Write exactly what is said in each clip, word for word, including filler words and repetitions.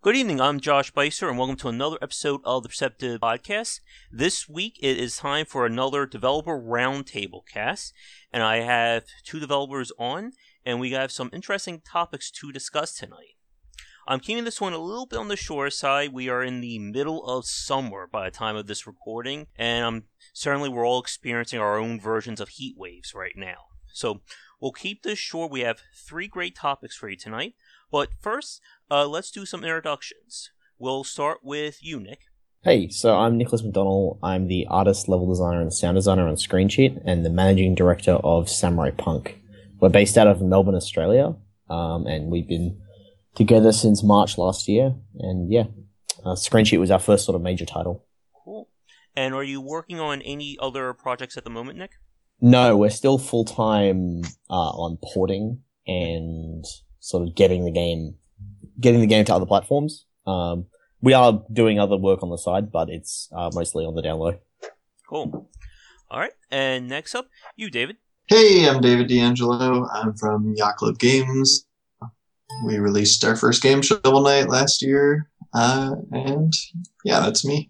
Good evening, I'm Josh Beiser, and welcome to another episode of the Perceptive Podcast. This week, it is time for another Developer Roundtable cast, and I have two developers on, and we have some interesting topics to discuss tonight. I'm keeping this one a little bit on the shore side. We are in the middle of summer by the time of this recording, and um, certainly we're all experiencing our own versions of heat waves right now. So we'll keep this short. We have three great topics for you tonight, but first, Uh, let's do some introductions. We'll start with you, Nick. Hey, so I'm Nicholas McDonald. I'm the artist, level designer, and sound designer on Screensheet, and the managing director of Samurai Punk. We're based out of Melbourne, Australia, um, and we've been together since March last year. And yeah, uh, Screensheet was our first sort of major title. Cool. And are you working on any other projects at the moment, Nick? No, we're still full-time uh, on porting and sort of getting the game getting the game to other platforms. Um, we are doing other work on the side, but it's uh, mostly on the down low. Cool. All right. And next up, you, David. Hey, I'm David D'Angelo. I'm from Yacht Club Games. We released our first game, Shovel Knight, last year. Uh, and yeah, that's me.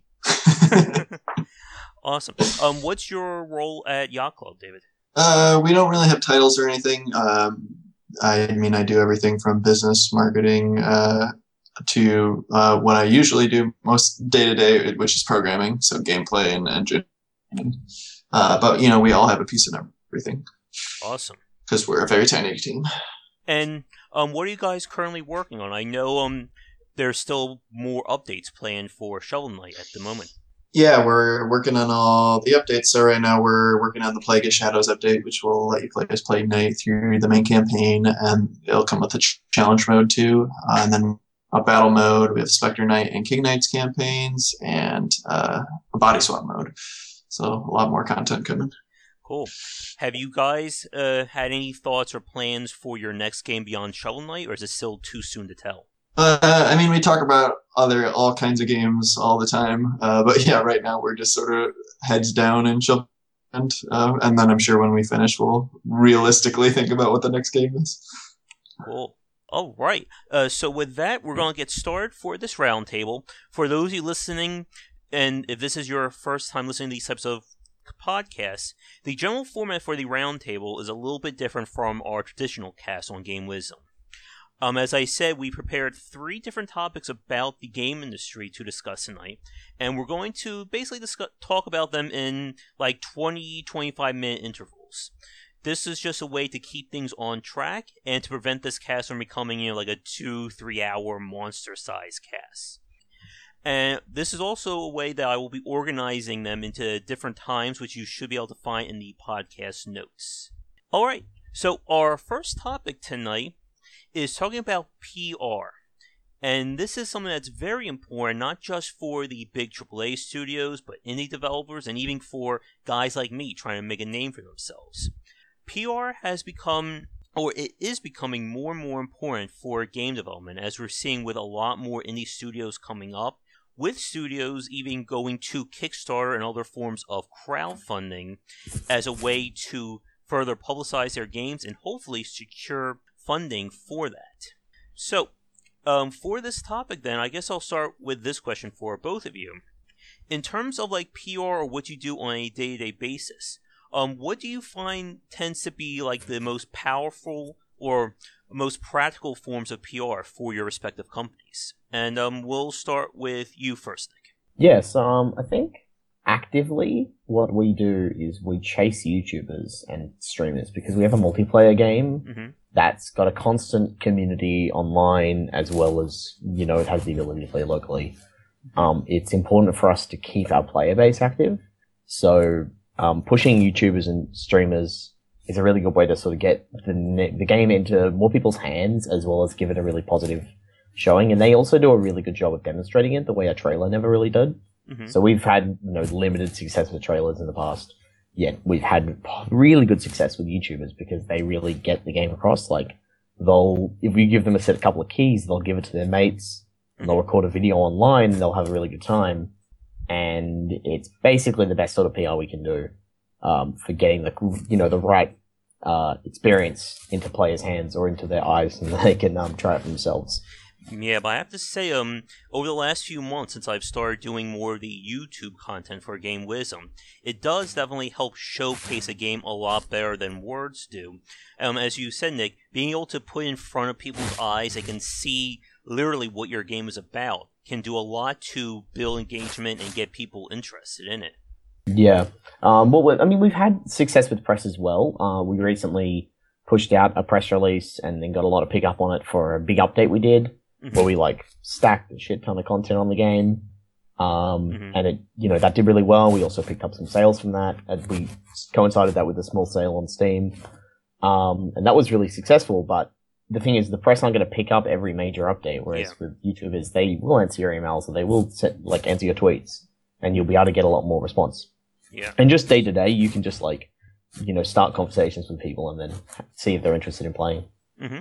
Awesome. Um, what's your role at Yacht Club, David? Uh, we don't really have titles or anything. Um, I mean, I do everything from business, marketing, uh, to uh, what I usually do most day to day, which is programming, so gameplay and engine. Uh, but, you know, we all have a piece of everything. Awesome. Because we're a very tiny team. And um, what are you guys currently working on? I know um, there's still more updates planned for Shovel Knight at the moment. Yeah, we're working on all the updates. So right now we're working on the Plague of Shadows update, which will let you play as Plague Knight through the main campaign, and it'll come with a ch- challenge mode too. Uh, and then a battle mode. We have Spectre Knight and King Knight's campaigns, and uh, a body swap mode. So a lot more content coming. Cool. Have you guys uh, had any thoughts or plans for your next game beyond Shovel Knight, or is it still too soon to tell? Uh, I mean, we talk about other all kinds of games all the time, uh, but yeah, right now we're just sort of heads down and jump, and uh, and then I'm sure when we finish, we'll realistically think about what the next game is. Cool. All right. Uh, so with that, we're going to get started for this roundtable. For those of you listening, and if this is your first time listening to these types of podcasts, the general format for the roundtable is a little bit different from our traditional cast on Game Wisdom. Um, as I said, we prepared three different topics about the game industry to discuss tonight, and we're going to basically discuss, talk about them in like twenty, twenty-five minute intervals. This is just a way to keep things on track and to prevent this cast from becoming, you know, like a two, three hour monster size cast. And this is also a way that I will be organizing them into different times, which you should be able to find in the podcast notes. Alright, so our first topic tonight is talking about P R. And this is something that's very important, not just for the big triple A studios, but indie developers, and even for guys like me trying to make a name for themselves. P R has become, or it is becoming more and more important for game development, as we're seeing with a lot more indie studios coming up, with studios even going to Kickstarter and other forms of crowdfunding as a way to further publicize their games and hopefully secure funding for that. So, um, for this topic then, I guess I'll start with this question for both of you. In terms of like P R or what you do on a day-to-day basis, um, what do you find tends to be like the most powerful or most practical forms of P R for your respective companies? And um, we'll start with you first, Nick. Yes, um, I think actively what we do is we chase YouTubers and streamers because we have a multiplayer game. Mm-hmm. That's got a constant community online, as well as, you know, it has the ability to play locally. Um, it's important for us to keep our player base active. So, um, pushing YouTubers and streamers is a really good way to sort of get the the game into more people's hands, as well as give it a really positive showing. And they also do a really good job of demonstrating it the way a trailer never really did. Mm-hmm. So we've had, you know, limited success with trailers in the past. Yet we've had really good success with YouTubers because they really get the game across. Like, they'll, if we give them a set, a couple of keys, they'll give it to their mates, and they'll record a video online, and they'll have a really good time. And it's basically the best sort of P R we can do, um, for getting the, you know, the right, uh, experience into players' hands or into their eyes, and they can, um, try it for themselves. Yeah, but I have to say, um, over the last few months, since I've started doing more of the YouTube content for Game Wisdom, it does definitely help showcase a game a lot better than words do. Um, as you said, Nick, being able to put in front of people's eyes, they can see literally what your game is about, can do a lot to build engagement and get people interested in it. Yeah. Um, well, I mean, we've had success with press as well. Uh, we recently pushed out a press release and then got a lot of pickup on it for a big update we did, mm-hmm. where we like stacked a shit ton of content on the game. Um, mm-hmm. and it, you know, that did really well. We also picked up some sales from that, and we coincided that with a small sale on Steam. Um, and that was really successful, but the thing is, the press aren't going to pick up every major update, whereas yeah. with YouTubers, they will answer your emails and they will set, like answer your tweets, and you'll be able to get a lot more response. Yeah. And just day to day, you can just like, you know, start conversations with people and then see if they're interested in playing. Mm-hmm.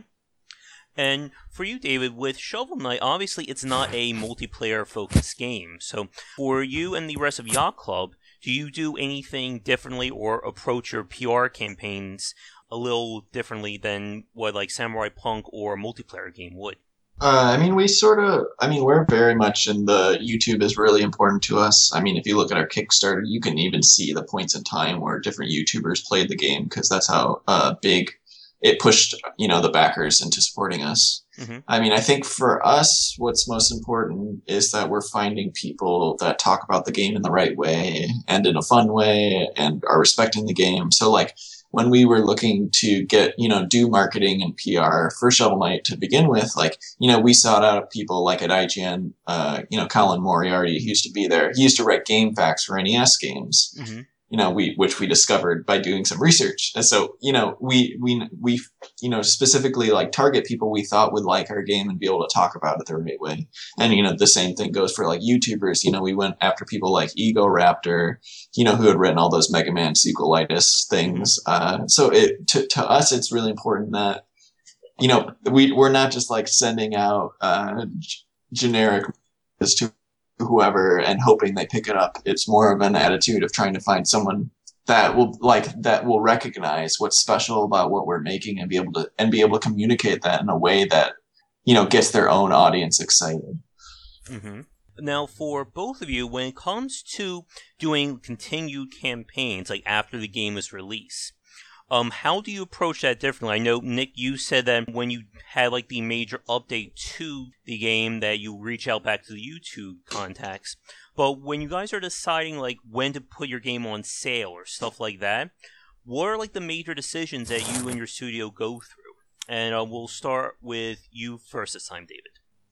And for you, David, with Shovel Knight, obviously it's not a multiplayer-focused game. So for you and the rest of Yacht Club, do you do anything differently or approach your P R campaigns a little differently than what like Samurai Punk or a multiplayer game would? Uh, I mean, we sort of, I mean, we're very much in the YouTube is really important to us. I mean, if you look at our Kickstarter, you can even see the points in time where different YouTubers played the game, because that's how uh, big it pushed, you know, the backers into supporting us. Mm-hmm. I mean, I think for us, what's most important is that we're finding people that talk about the game in the right way and in a fun way and are respecting the game. So like, when we were looking to get, you know, do marketing and P R for Shovel Knight to begin with, like, you know, we sought out people like at I G N, uh, you know, Colin Moriarty, who used to be there. He used to write game facts for N E S games, mm-hmm. you know, we, which we discovered by doing some research. And so, you know, we, we, we, you know, specifically like target people we thought would like our game and be able to talk about it the right way. And, you know, the same thing goes for like YouTubers. You know, we went after people like Ego Raptor, you know, who had written all those Mega Man sequelitis things. Uh, so it, to, to us, it's really important that, you know, we, we're not just like sending out, uh, g- generic to whoever and hoping they pick it up. It's more of an attitude of trying to find someone that will like, that will recognize what's special about what we're making and be able to, and be able to communicate that in a way that, you know, gets their own audience excited. Mm-hmm. Now, for both of you, when it comes to doing continued campaigns, like after the game is released, um, how do you approach that differently? I know, Nick, you said that when you had like the major update to the game that you reach out back to the YouTube contacts. But when you guys are deciding like when to put your game on sale or stuff like that, what are like the major decisions that you and your studio go through? And uh, we'll start with you first this time, David.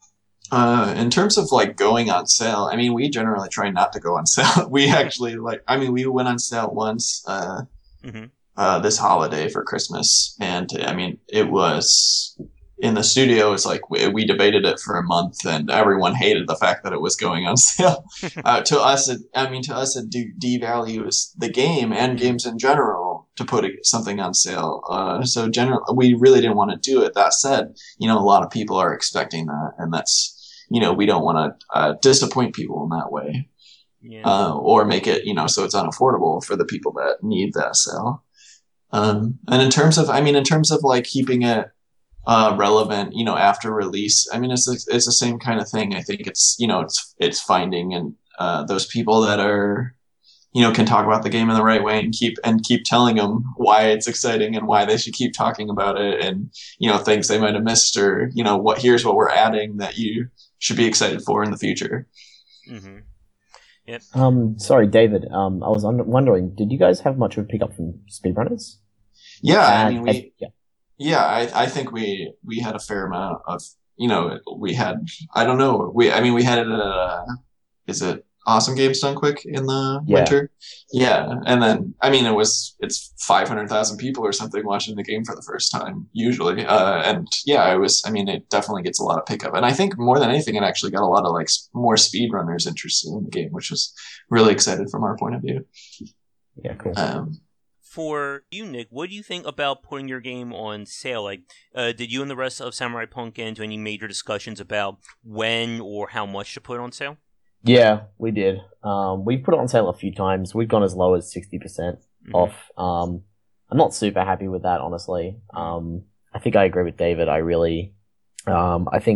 Uh, in terms of like going on sale, I mean, we generally try not to go on sale. We actually like, I mean, we went on sale once, uh, mm-hmm. uh, this holiday for Christmas. And I mean, it was in the studio. It's like we, we debated it for a month and everyone hated the fact that it was going on sale. uh, to us, it, I mean, to us, it de- devalues the game and games in general to put a, something on sale. Uh, so generally, we really didn't want to do it. That said, you know, a lot of people are expecting that, and that's, you know, we don't want to uh, disappoint people in that way, yeah. uh, or make it, you know, so it's unaffordable for the people that need that sale. Um, and in terms of, I mean, in terms of like keeping it uh, relevant, you know, after release, I mean, it's it's the same kind of thing. I think it's, you know, it's it's finding and uh, those people that are, you know, can talk about the game in the right way and keep and keep telling them why it's exciting and why they should keep talking about it, and, you know, things they might have missed, or, you know, what here's what we're adding that you should be excited for in the future. Mm-hmm. Yep. Um, sorry, David. Um, I was under- wondering, did you guys have much of a pickup from speedrunners? Yeah, uh, I mean, we, I, yeah, yeah, I, I think we we had a fair amount of, you know, we had, I don't know, we, I mean, we had it at, uh, is it Awesome Games Done Quick in the yeah. winter? Yeah, and then, I mean, it was, it's five hundred thousand people or something watching the game for the first time, usually. Uh, and yeah, it was, I mean, it definitely gets a lot of pickup. And I think more than anything, it actually got a lot of, like, more speedrunners interested in the game, which was really excited from our point of view. Yeah, cool. Um, For you, Nick, what do you think about putting your game on sale? Like, uh, did you and the rest of Samurai Punk get into any major discussions about when or how much to put it on sale? Yeah, we did. Um, we've put it on sale a few times. We've gone as low as sixty percent mm-hmm. off. Um, I'm not super happy with that, honestly. Um, I think I agree with David. I really, um, I think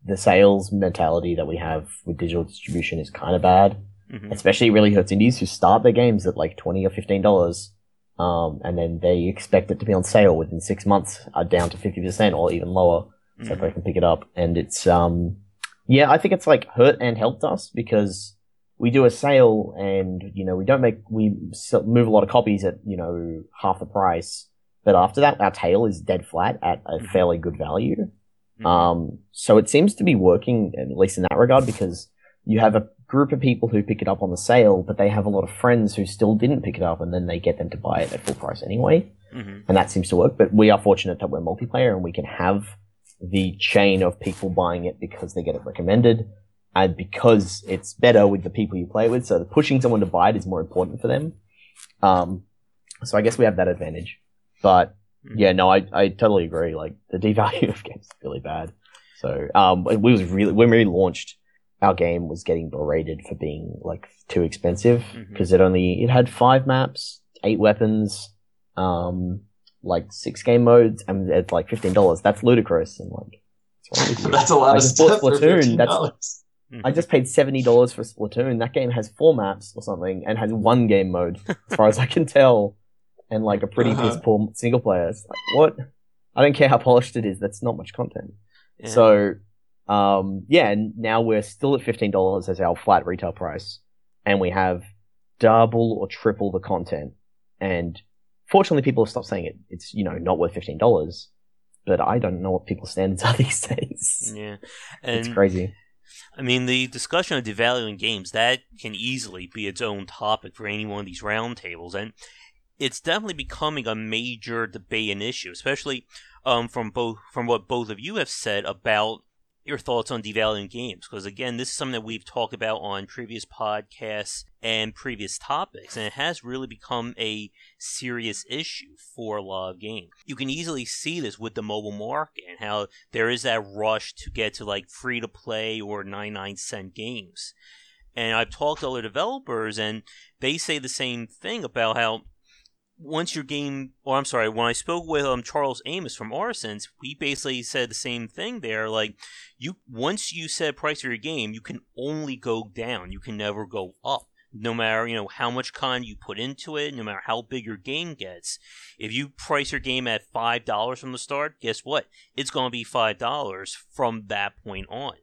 the sales mentality that we have with digital distribution is kind of bad. Mm-hmm. Especially it really hurts indies who start their games at like twenty or fifteen dollars, um, and then they expect it to be on sale within six months, uh, down to fifty percent or even lower, so Mm-hmm. they can pick it up. And it's um, yeah, I think it's like hurt and helped us because we do a sale and you know we don't make we sell, move a lot of copies at you know half the price, but after that our tail is dead flat at a Mm-hmm. fairly good value. Mhm. Um, so it seems to be working at least in that regard because you have a group of people who pick it up on the sale, but they have a lot of friends who still didn't pick it up, and then they get them to buy it at full price anyway. Mm-hmm. And that seems to work. But we are fortunate that we're multiplayer and we can have the chain of people buying it because they get it recommended and because it's better with the people you play with. So the pushing someone to buy it is more important for them. Um, so I guess we have that advantage. But yeah, no, I, I totally agree. Like the devalue of games is really bad. So um, we was really when we launched, our game was getting berated for being like too expensive because Mhm. it only it had five maps, eight weapons, um, like six game modes, and it's like fifteen dollars. That's ludicrous. And like, what's wrong with you? That's a lot I of just bought stuff for Splatoon. fifteen That's dollars. I just paid seventy dollars for Splatoon. That game has four maps or something and has one game mode, as far as I can tell, and like a pretty Uh-huh. piss poor single player. It's like, what? I don't care how polished it is. That's not much content. Yeah. So, um, yeah, and now we're still at fifteen dollars as our flat retail price, and we have double or triple the content. And fortunately, people have stopped saying it. It's, you know, not worth fifteen dollars, but I don't know what people's standards are these days. Yeah, It's and crazy. I mean, the discussion of devaluing games, that can easily be its own topic for any one of these roundtables, and it's definitely becoming a major debate and issue, especially um, from both from what both of you have said about your thoughts on devaluing games. Because again, this is something that we've talked about on previous podcasts and previous topics, and it has really become a serious issue for a lot of games. You can easily see this with the mobile market and how there is that rush to get to like free to play or ninety-nine cent games. And I've talked to other developers, and they say the same thing about how once your game, or I'm sorry, when I spoke with um Charles Amos from Arsense, we basically said the same thing there. Like, you once you set price for your game, you can only go down. You can never go up. No matter, you know, how much content you put into it, no matter how big your game gets. If you price your game at five dollars from the start, guess what? It's going to be five dollars from that point on.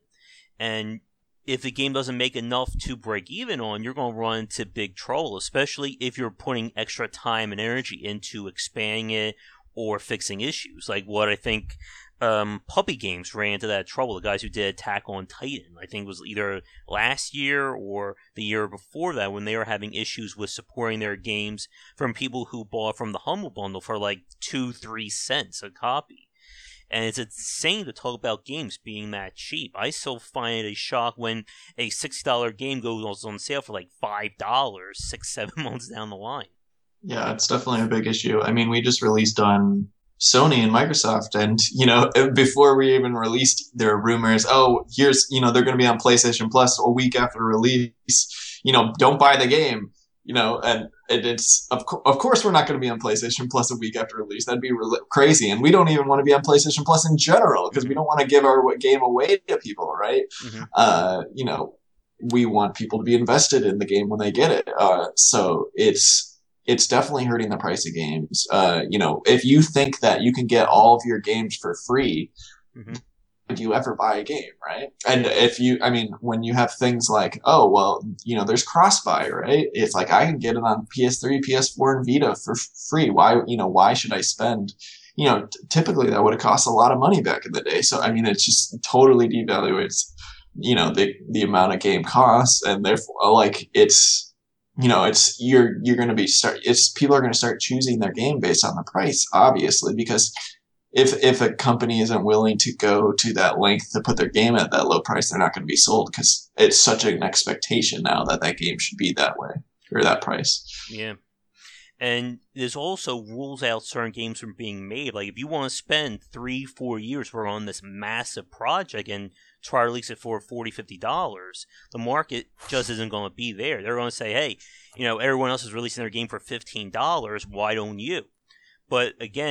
And if the game doesn't make enough to break even on, you're going to run into big trouble, especially if you're putting extra time and energy into expanding it or fixing issues. Like what I think um, Puppy Games ran into that trouble. The guys who did Attack on Titan, I think it was either last year or the year before that, when they were having issues with supporting their games from people who bought from the Humble Bundle for like two, three cents a copy. And it's insane to talk about games being that cheap. I still find it a shock when a sixty dollars game goes on sale for like five dollars six, seven months down the line. Yeah, it's definitely a big issue. I mean, we just released on Sony and Microsoft, and, you know, before we even released, there were rumors, oh, here's, you know, they're going to be on PlayStation Plus a week after release. You know, don't buy the game. You know, and it, it's of, co- of course we're not going to be on PlayStation Plus a week after release. That'd be re- crazy, and we don't even want to be on PlayStation Plus in general because we don't want to give our w- game away to people, right? Mm-hmm. Uh, you know, we want people to be invested in the game when they get it. Uh, so it's it's definitely hurting the price of games. Uh, you know, if you think that you can get all of your games for free. Mm-hmm. Would you ever buy a game, right? And if you, I mean, when you have things like, oh, well, you know, there's cross-buy, right? It's like, I can get it on P S three, P S four, and Vita for free. Why, you know, why should I spend, you know, t- typically that would have cost a lot of money back in the day. So, I mean, it just totally devaluates, you know, the, the amount of game costs. And therefore, like, it's, you know, it's, you're, you're going to be start, it's, people are going to start choosing their game based on the price, obviously, because If if a company isn't willing to go to that length to put their game at that low price, they're not going to be sold because it's such an expectation now that that game should be that way or that price. Yeah. And there's also rules out certain games from being made. Like, if you want to spend three, four years for on this massive project and try to release it for forty dollars, fifty dollars, the market just isn't going to be there. They're going to say, hey, you know, everyone else is releasing their game for fifteen dollars. Why don't you? But again,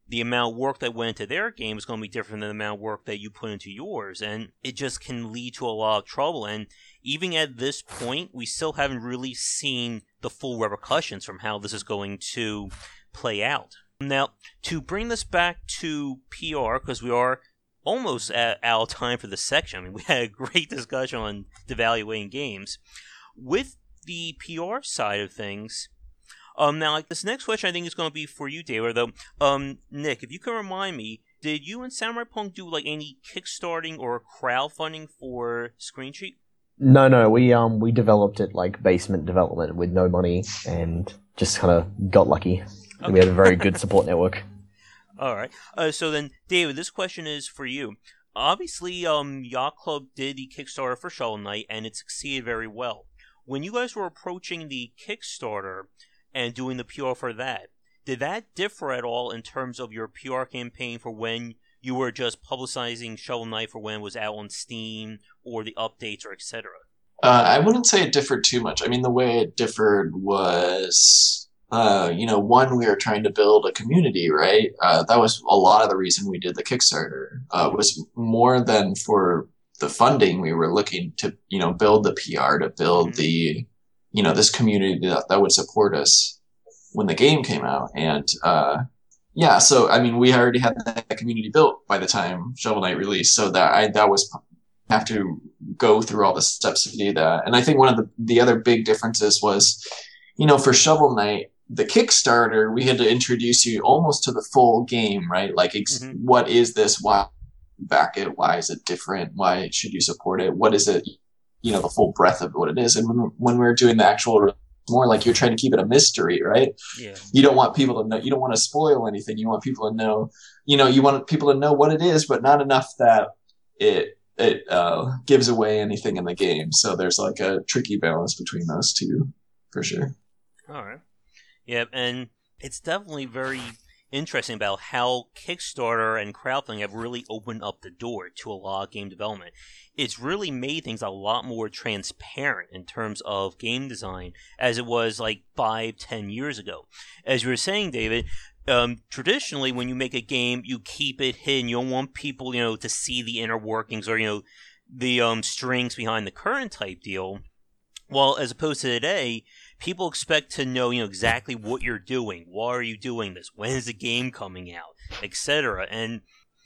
the amount of work that went into their game is going to be different than the amount of work that you put into yours, and it just can lead to a lot of trouble. And even at this point, we still haven't really seen the full repercussions from how this is going to play out. Now, to bring this back to P R, because we are almost at, out of time for this section. I mean, we had a great discussion on devaluing games. With the P R side of things, um, now like this next question I think is going to be for you, David. Though, um, Nick, if you can remind me, did you and Samurai Punk do like any kickstarting or crowdfunding for Screen Sheet? No, no, we um we developed it like basement development with no money and just kind of got lucky. Okay. We had a very good support network. All right. Uh, so then, David, this question is for you. Obviously, um, Yacht Club did the Kickstarter for Shovel Knight, and it succeeded very well. When you guys were approaching the Kickstarter and doing the P R for that, did that differ at all in terms of your P R campaign for when you were just publicizing Shovel Knight for when it was out on Steam, or the updates, or et cetera? Uh, I wouldn't say it differed too much. I mean, the way it differed was... Uh, you know, one, we were trying to build a community, right? Uh, that was a lot of the reason we did the Kickstarter. Uh, was more than for the funding. We were looking to, you know, build the P R, to build mm-hmm. the, you know, this community that, that would support us when the game came out. And, uh, yeah, so, I mean, we already had that community built by the time Shovel Knight released. So that I, that was, have to go through all the steps to do that. And I think one of the, the other big differences was, you know, for Shovel Knight, the Kickstarter, we had to introduce you almost to the full game, right? Like, ex- mm-hmm. what is this? Why back it? Why is it different? Why should you support it? What is it? You know, the full breadth of what it is. And when, when we're doing the actual, more like you're trying to keep it a mystery, right? Yeah. You don't want people to know, you don't want to spoil anything. You want people to know, you know, you want people to know what it is, but not enough that it, it, uh, gives away anything in the game. So there's like a tricky balance between those two, for sure. All right. Yeah, and it's definitely very interesting about how Kickstarter and crowdfunding have really opened up the door to a lot of game development. It's really made things a lot more transparent in terms of game design as it was like five, ten years ago. As you were saying, David, um, traditionally when you make a game, you keep it hidden. You don't want people, you know, to see the inner workings or, you know, the um, strings behind the current type deal. Well, as opposed to today, people expect to know, you know, exactly what you're doing. Why are you doing this? When is the game coming out? et cetera. And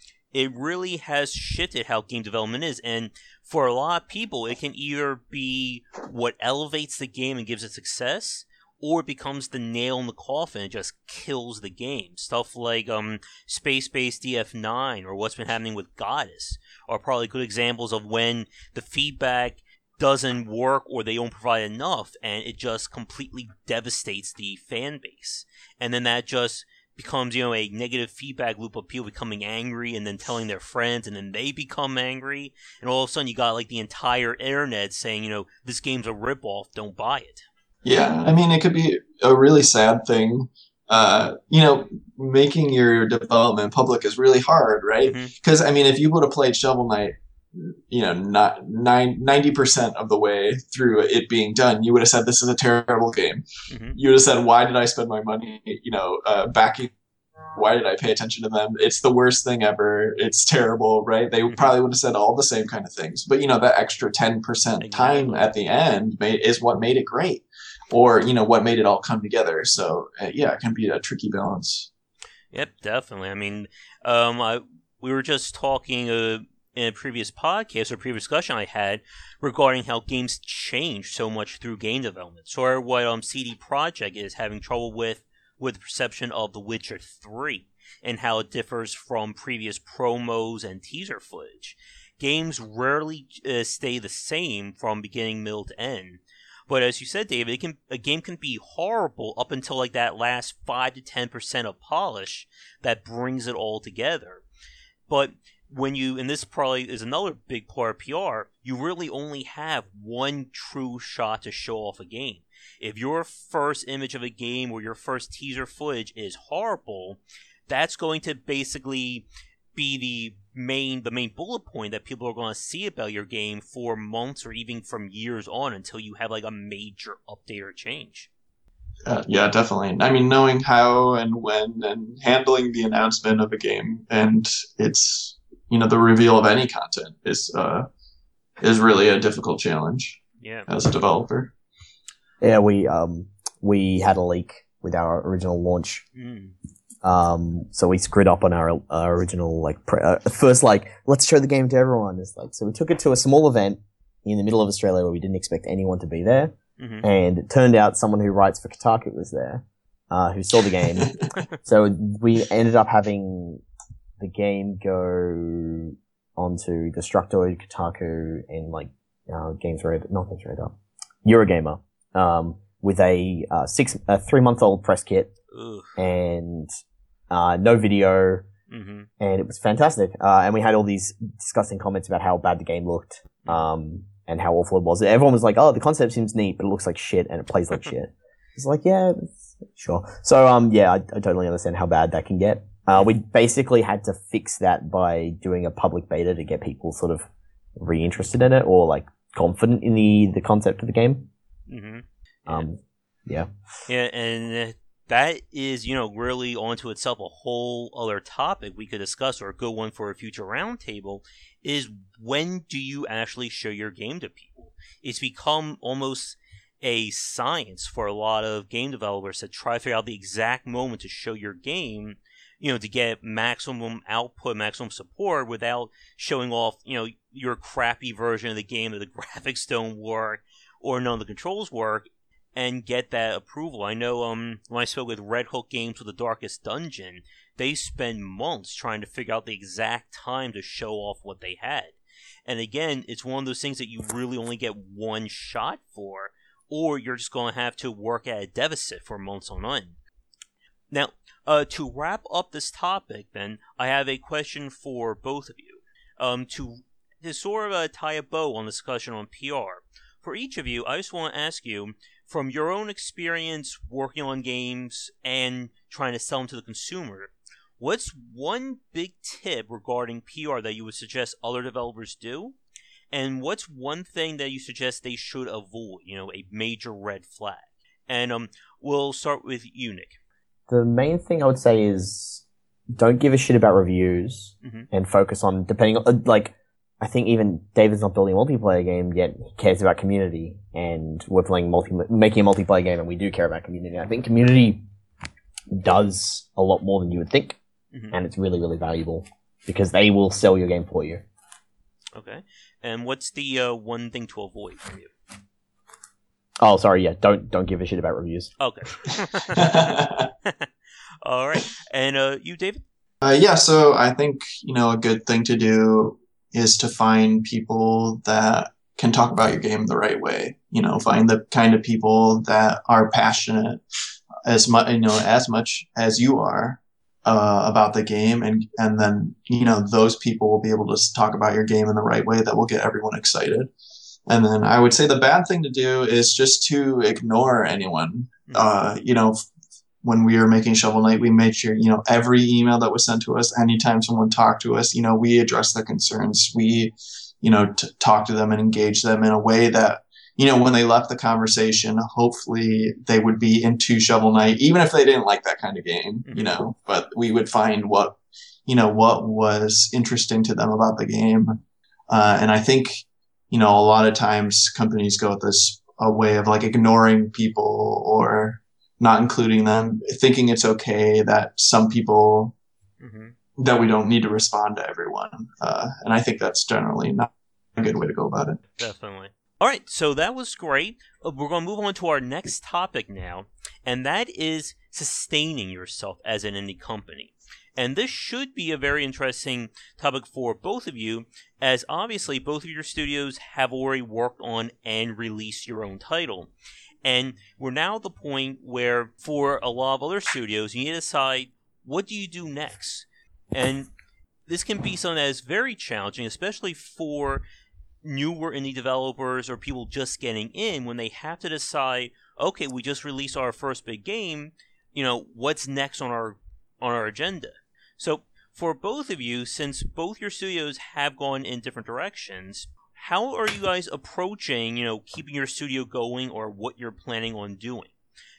it really has shifted how game development is. And for a lot of people, it can either be what elevates the game and gives it success, or it becomes the nail in the coffin and just kills the game. Stuff like um, Space Base D F nine or what's been happening with Goddess are probably good examples of when the feedback doesn't work or they don't provide enough, and it just completely devastates the fan base. And then that just becomes, you know, a negative feedback loop of people becoming angry and then telling their friends, and then they become angry, and all of a sudden you got like the entire internet saying, you know, this game's a ripoff, don't buy it. Yeah, I mean, it could be a really sad thing. Uh, you know, making your development public is really hard, right? Because, mm-hmm. I mean, if you would have played Shovel Knight, you know, not nine, ninety percent of the way through it being done, you would have said, this is a terrible game. Mm-hmm. You would have said, why did I spend my money, you know, uh, backing, why did I pay attention to them? It's the worst thing ever. It's terrible, right? They mm-hmm. probably would have said all the same kind of things. But, you know, that extra ten percent exactly. time at the end made, is what made it great. Or, you know, what made it all come together. So, uh, yeah, it can be a tricky balance. Yep, definitely. I mean, um, I, we were just talking uh, in a previous podcast or previous discussion I had regarding how games change so much through game development. So what um, C D Projekt is having trouble with with the perception of The Witcher three and how it differs from previous promos and teaser footage. Games rarely uh, stay the same from beginning, middle to end. But as you said, David, it can, a game can be horrible up until like that last five to ten percent of polish that brings it all together. But when you, and this probably is another big part of P R, you really only have one true shot to show off a game. If your first image of a game or your first teaser footage is horrible, that's going to basically be the main the main bullet point that people are going to see about your game for months or even from years on until you have like a major update or change. Uh, yeah, definitely. I mean, knowing how and when and handling the announcement of a game and its, you know, the reveal of any content is uh, is really a difficult challenge. Yeah. As a developer. Yeah, we um we had a leak with our original launch. Mm. Um, so we screwed up on our, our original like pre- uh, first like let's show the game to everyone. It's like so we took it to a small event in the middle of Australia where we didn't expect anyone to be there. Mm-hmm. And it turned out someone who writes for Kotaku was there, uh, who saw the game. So we ended up having the game go onto Destructoid, Kotaku, and like uh, Games Radar, not Games Radar, Eurogamer, um, with a uh, six, a three month old press kit Ugh. and uh, no video, mm-hmm. and it was fantastic. Uh, and we had all these disgusting comments about how bad the game looked. Um, and how awful it was. Everyone was like, oh, the concept seems neat, but it looks like shit and it plays like shit. It's like, yeah, sure. So, um, yeah, I, I totally understand how bad that can get. Uh, we basically had to fix that by doing a public beta to get people sort of re-interested in it or like confident in the, the concept of the game. Mm-hmm. Um, yeah. Yeah, and uh, that is, you know, really onto itself a whole other topic we could discuss or a good one for a future roundtable is when do you actually show your game to people? It's become almost a science for a lot of game developers to try to figure out the exact moment to show your game, you know, to get maximum output, maximum support without showing off, you know, your crappy version of the game that the graphics don't work or none of the controls work and get that approval. I know um, when I spoke with Red Hook Games with The Darkest Dungeon, they spend months trying to figure out the exact time to show off what they had. And again, it's one of those things that you really only get one shot for, or you're just going to have to work at a deficit for months on end. Now, uh, to wrap up this topic, then, I have a question for both of you. Um, to, to sort of uh, tie a bow on the discussion on P R, for each of you, I just want to ask you, from your own experience working on games and trying to sell them to the consumer, what's one big tip regarding P R that you would suggest other developers do? And what's one thing that you suggest they should avoid, you know, a major red flag? And um, we'll start with you, Nick. The main thing I would say is don't give a shit about reviews mm-hmm. and focus on, depending on, like, I think even David's not building a multiplayer game, yet he cares about community, and we're playing multi, making a multiplayer game, and we do care about community. I think community does a lot more than you would think, mm-hmm. and it's really, really valuable, because they will sell your game for you. Okay. And what's the uh, one thing to avoid from you? Oh, sorry, yeah, don't don't give a shit about reviews. Okay. All right. And uh, you, David? Uh, yeah, so I think, you know, a good thing to do is to find people that can talk about your game the right way. You know, find the kind of people that are passionate as much, you know, as much as you are uh, about the game, and and then, you know, those people will be able to talk about your game in the right way that will get everyone excited. And then I would say the bad thing to do is just to ignore anyone. Uh, you know, when we were making Shovel Knight, we made sure, you know, every email that was sent to us, anytime someone talked to us, you know, we addressed their concerns. We, you know, t- talked to them and engaged them in a way that, you know, when they left the conversation, hopefully they would be into Shovel Knight, even if they didn't like that kind of game, mm-hmm. you know, but we would find what, you know, what was interesting to them about the game. Uh, and I think, you know, a lot of times companies go with this a way of like ignoring people or not including them, thinking it's okay that some people mm-hmm. that we don't need to respond to everyone. Uh, and I think that's generally not a good way to go about it. Definitely. All right, so that was great. Uh, we're going to move on to our next topic now, and that is sustaining yourself as an indie company. And this should be a very interesting topic for both of you, as obviously both of your studios have already worked on and released your own title. And we're now at the point where, for a lot of other studios, you need to decide, what do you do next? And this can be something that is very challenging, especially for newer indie developers or people just getting in, when they have to decide, okay, we just released our first big game, you know, what's next on our on our agenda? So, for both of you, since both your studios have gone in different directions, how are you guys approaching, you know, keeping your studio going or what you're planning on doing?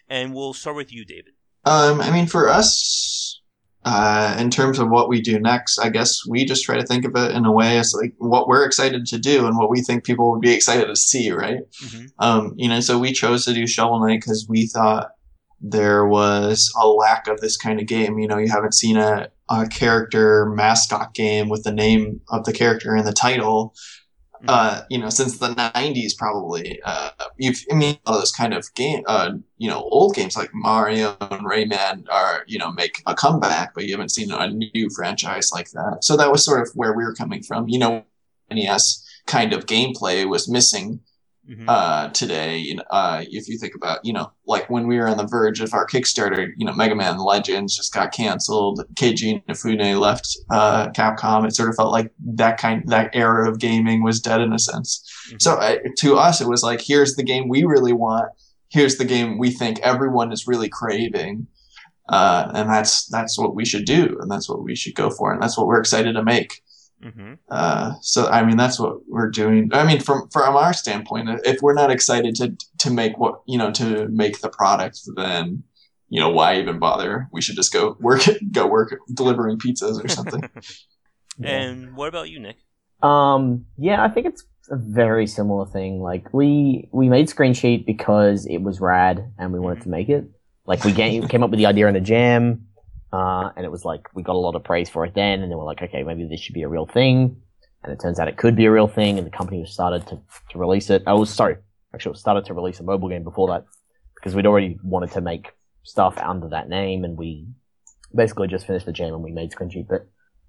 And we'll start with you, David. Um, I mean, for us, uh, in terms of what we do next, I guess we just try to think of it in a way as like what we're excited to do and what we think people would be excited to see, right? Mm-hmm. Um, you know, so we chose to do Shovel Knight because we thought there was a lack of this kind of game. You know, you haven't seen a, a character mascot game with the name of the character in the title. Uh, you know, since the nineties, probably. Uh, you've, I mean, all those kind of game, uh, you know, old games like Mario and Rayman are, you know, make a comeback, but you haven't seen a new franchise like that. So that was sort of where we were coming from. You know, N E S kind of gameplay was missing Mm-hmm. uh, today. Uh, if you think about, you know, like when we were on the verge of our Kickstarter, you know, Mega Man Legends just got canceled. Keiji Inafune left uh, Capcom. It sort of felt like that kind, that era of gaming was dead in a sense. Mm-hmm. So uh, to us, it was like, here's the game we really want. Here's the game we think everyone is really craving. Uh, and that's that's what we should do, and that's what we should go for, and that's what we're excited to make. Mm-hmm. Uh, so I mean, that's what we're doing. I mean, from from our standpoint, if we're not excited to to make what you know to make the product, then you know why even bother? We should just go work go work delivering pizzas or something. Yeah. And what about you, Nick? Um, yeah, I think it's a very similar thing. Like we we made Screen Sheet because it was rad and we wanted to make it. Like we came came up with the idea in a jam. Uh, and it was like, we got a lot of praise for it then, and then we're like, okay, maybe this should be a real thing. And it turns out it could be a real thing, and the company was started to, to release it. I was, sorry, actually it started to release a mobile game before that, because we'd already wanted to make stuff under that name, and we basically just finished the jam and we made Screen Sheet. But,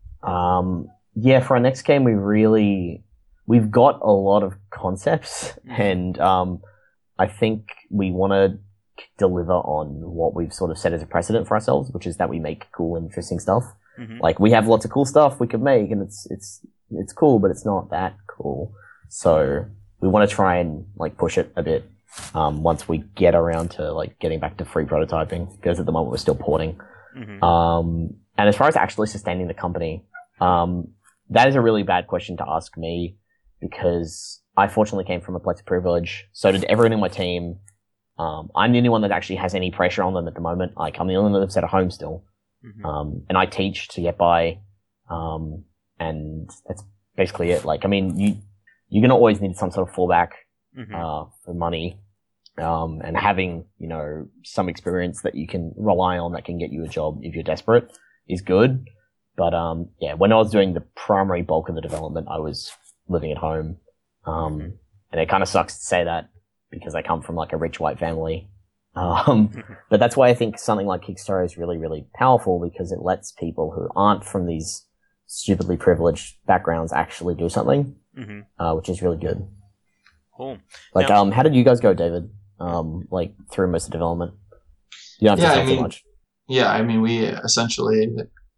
um, yeah, for our next game, we really, we've got a lot of concepts, and, um, I think we want to deliver on what we've sort of set as a precedent for ourselves, which is that we make cool and interesting stuff. Mm-hmm. Like we have lots of cool stuff we could make, and it's it's it's cool, but it's not that cool. So we want to try and like push it a bit um, once we get around to like getting back to free prototyping, because at the moment we're still porting. Mm-hmm. Um, and as far as actually sustaining the company, um, that is a really bad question to ask me, because I fortunately came from a place of privilege. So did everyone in my team. Um, I'm the only one that actually has any pressure on them at the moment. Like, I'm the only one that lives at a home still. Mm-hmm. Um, and I teach to get by. Um, and that's basically it. Like, I mean, you, you're going to always need some sort of fallback, mm-hmm. uh, for money. Um, and having, you know, some experience that you can rely on that can get you a job if you're desperate is good. But, um, yeah, when I was doing the primary bulk of the development, I was living at home. Um, and it kind of sucks to say that, because I come from like a rich white family. Um, but that's why I think something like Kickstarter is really, really powerful, because it lets people who aren't from these stupidly privileged backgrounds actually do something, mm-hmm. uh, which is really good. Cool. Like, now, um, how did you guys go, David? Um, like through most of the development? You don't have to yeah, say I mean, too much. Yeah, I mean, we essentially,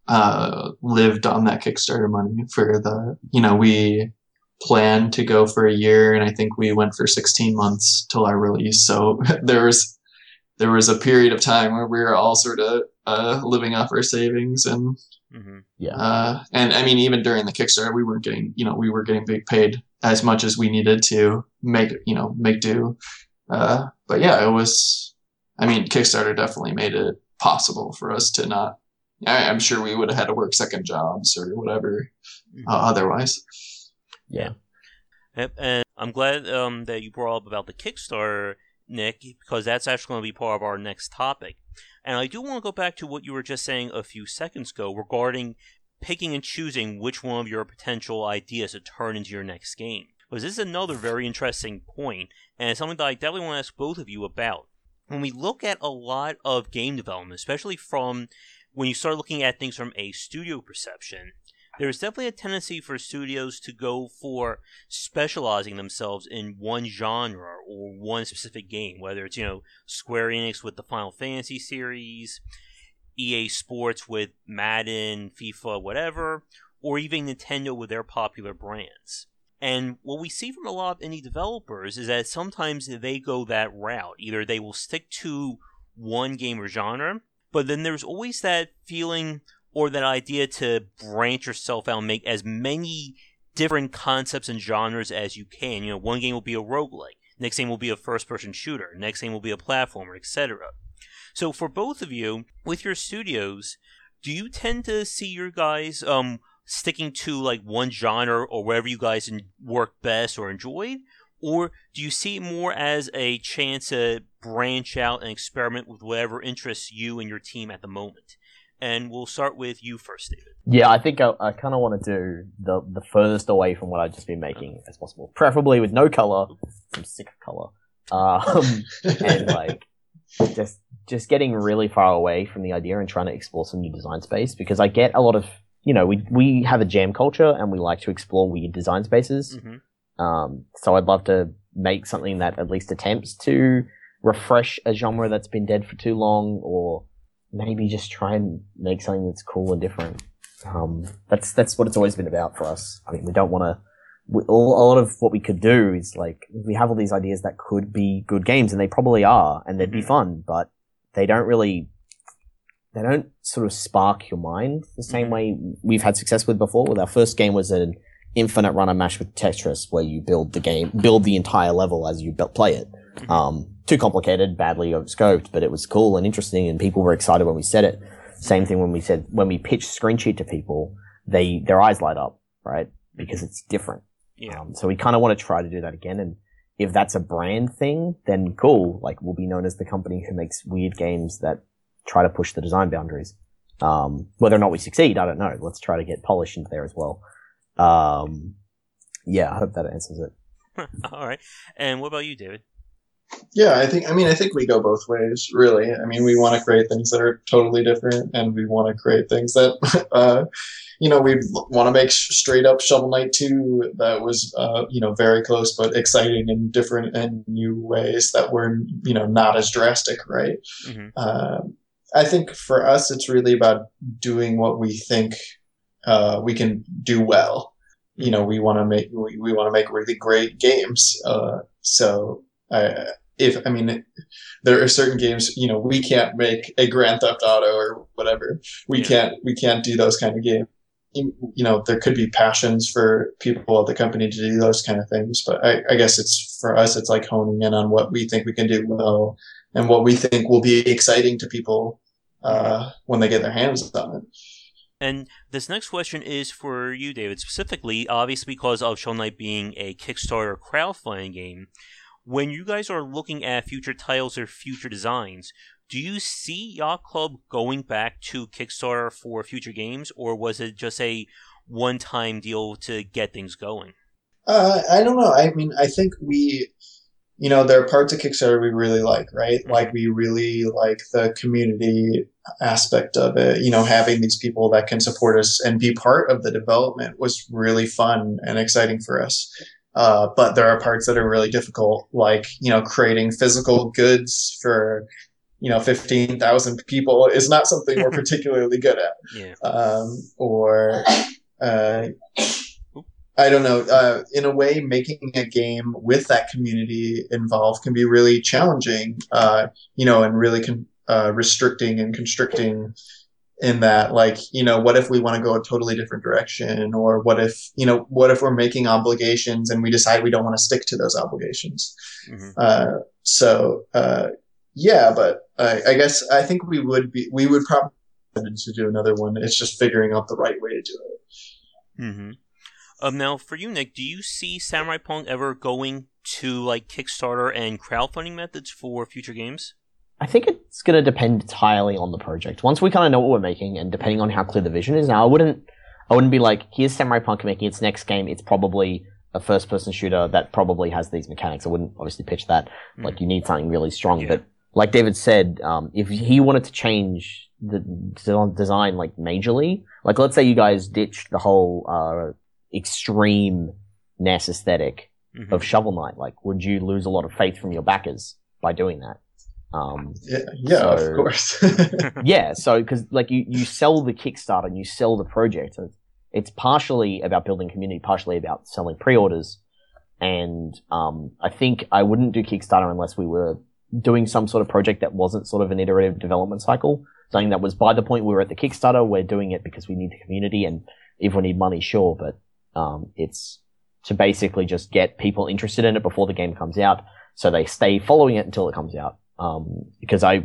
uh, lived on that Kickstarter money for the, you know, we planned to go for a year, and I think we went for sixteen months till our release. So there was there was a period of time where we were all sort of uh, living off our savings, and mm-hmm. yeah, uh, and I mean, even during the Kickstarter, we weren't getting you know we were getting big paid as much as we needed to make you know make do. Uh, but yeah, it was. I mean, Kickstarter definitely made it possible for us to not. I, I'm sure we would have had to work second jobs or whatever uh, otherwise. Yeah. Yep, and I'm glad um, that you brought up about the Kickstarter, Nick, because that's actually going to be part of our next topic. And I do want to go back to what you were just saying a few seconds ago regarding picking and choosing which one of your potential ideas to turn into your next game. Because this is another very interesting point, and it's something that I definitely want to ask both of you about. When we look at a lot of game development, especially from when you start looking at things from a studio perception, there's definitely a tendency for studios to go for specializing themselves in one genre or one specific game, whether it's, you know, Square Enix with the Final Fantasy series, E A Sports with Madden, FIFA, whatever, or even Nintendo with their popular brands. And what we see from a lot of indie developers is that sometimes they go that route. Either they will stick to one game or genre, but then there's always that feeling or that idea to branch yourself out and make as many different concepts and genres as you can. You know, one game will be a roguelike, next game will be a first-person shooter, next game will be a platformer, et cetera. So for both of you, with your studios, do you tend to see your guys um sticking to like one genre or wherever you guys in- work best or enjoyed? Or do you see it more as a chance to branch out and experiment with whatever interests you and your team at the moment? And we'll start with you first, David. Yeah, I think I, I kind of want to do the the furthest away from what I've just been making as possible. Preferably with no color. I'm sick of color. Um, and like just just getting really far away from the idea and trying to explore some new design space, because I get a lot of, you know, we we have a jam culture and we like to explore weird design spaces. Mm-hmm. Um, so I'd love to make something that at least attempts to refresh a genre that's been dead for too long, or maybe just try and make something that's cool and different. Um, that's that's what it's always been about for us. I mean, we don't want to. A lot of what we could do is like we have all these ideas that could be good games, and they probably are, and they'd be fun, but they don't really. They don't sort of spark your mind the same Mm-hmm. way we've had success with before. With our first game was an infinite runner mashed with Tetris, where you build the game, build the entire level as you build, play it. Mm-hmm. Um, too complicated, badly scoped, but it was cool and interesting, and people were excited when we said it. Same thing when we said when we pitch Screen Sheet to people, they their eyes light up, right? Because it's different. Yeah. Um, so we kind of want to try to do that again, and if that's a brand thing, then cool. Like we'll be known as the company who makes weird games that try to push the design boundaries. Um, whether or not we succeed, I don't know. Let's try to get polish into there as well. Um, yeah, I hope that answers it. All right. And what about you, David? Yeah, I think. I mean, I think we go both ways, really. I mean, we want to create things that are totally different, and we want to create things that, uh, you know, we want to make straight up Shovel Knight two that was, uh, you know, very close but exciting and different and new ways that were, you know, not as drastic, right? Mm-hmm. Um, I think for us, it's really about doing what we think uh, we can do well. You know, we want to make we, we want to make really great games. Uh, so. Uh, if I mean, there are certain games, you know, we can't make a Grand Theft Auto or whatever. We Yeah. can't, we can't do those kind of games. You know, there could be passions for people at the company to do those kind of things, but I, I guess it's for us, it's like honing in on what we think we can do well and what we think will be exciting to people uh, when they get their hands on it. And this next question is for you, David, specifically, obviously because of Shovel Knight being a Kickstarter crowdfunding game. When you guys are looking at future titles or future designs, do you see Yacht Club going back to Kickstarter for future games, or was it just a one-time deal to get things going? Uh, I don't know. I mean, I think we, you know, there are parts of Kickstarter we really like, right? Like we really like the community aspect of it. You know, having these people that can support us and be part of the development was really fun and exciting for us. Uh, but there are parts that are really difficult, like, you know, creating physical goods for, you know, fifteen thousand people is not something we're particularly good at. Yeah. Um, or, uh, I don't know, uh, in a way, making a game with that community involved can be really challenging, uh, you know, and really con- uh, restricting and constricting in that, like, you know, what if we want to go a totally different direction? Or what if, you know, what if we're making obligations and we decide we don't want to stick to those obligations? Mm-hmm. Uh, so, uh, yeah, but I, I guess I think we would be, we would probably to do another one. It's just figuring out the right way to do it. Mm-hmm. Um, now, for you, Nick, do you see Samurai Punk ever going to like Kickstarter and crowdfunding methods for future games? I think it's going to depend entirely on the project. Once we kind of know what we're making, and depending on how clear the vision is, now I wouldn't, I wouldn't be like, here's Samurai Punk making its next game. It's probably a first-person shooter that probably has these mechanics. I wouldn't obviously pitch that. Mm. Like, you need something really strong. Yeah. But like David said, um, if he wanted to change the design like majorly, like let's say you guys ditched the whole uh, extreme N E S aesthetic mm-hmm. of Shovel Knight, like would you lose a lot of faith from your backers by doing that? Um, yeah, yeah, so, of course. yeah, so because like you, you sell the Kickstarter and you sell the project, so it's partially about building community, partially about selling pre-orders. And um, I think I wouldn't do Kickstarter unless we were doing some sort of project that wasn't sort of an iterative development cycle. Something that was by the point we were at the Kickstarter, we're doing it because we need the community, and if we need money, sure, but um, it's to basically just get people interested in it before the game comes out, so they stay following it until it comes out. Um, because I,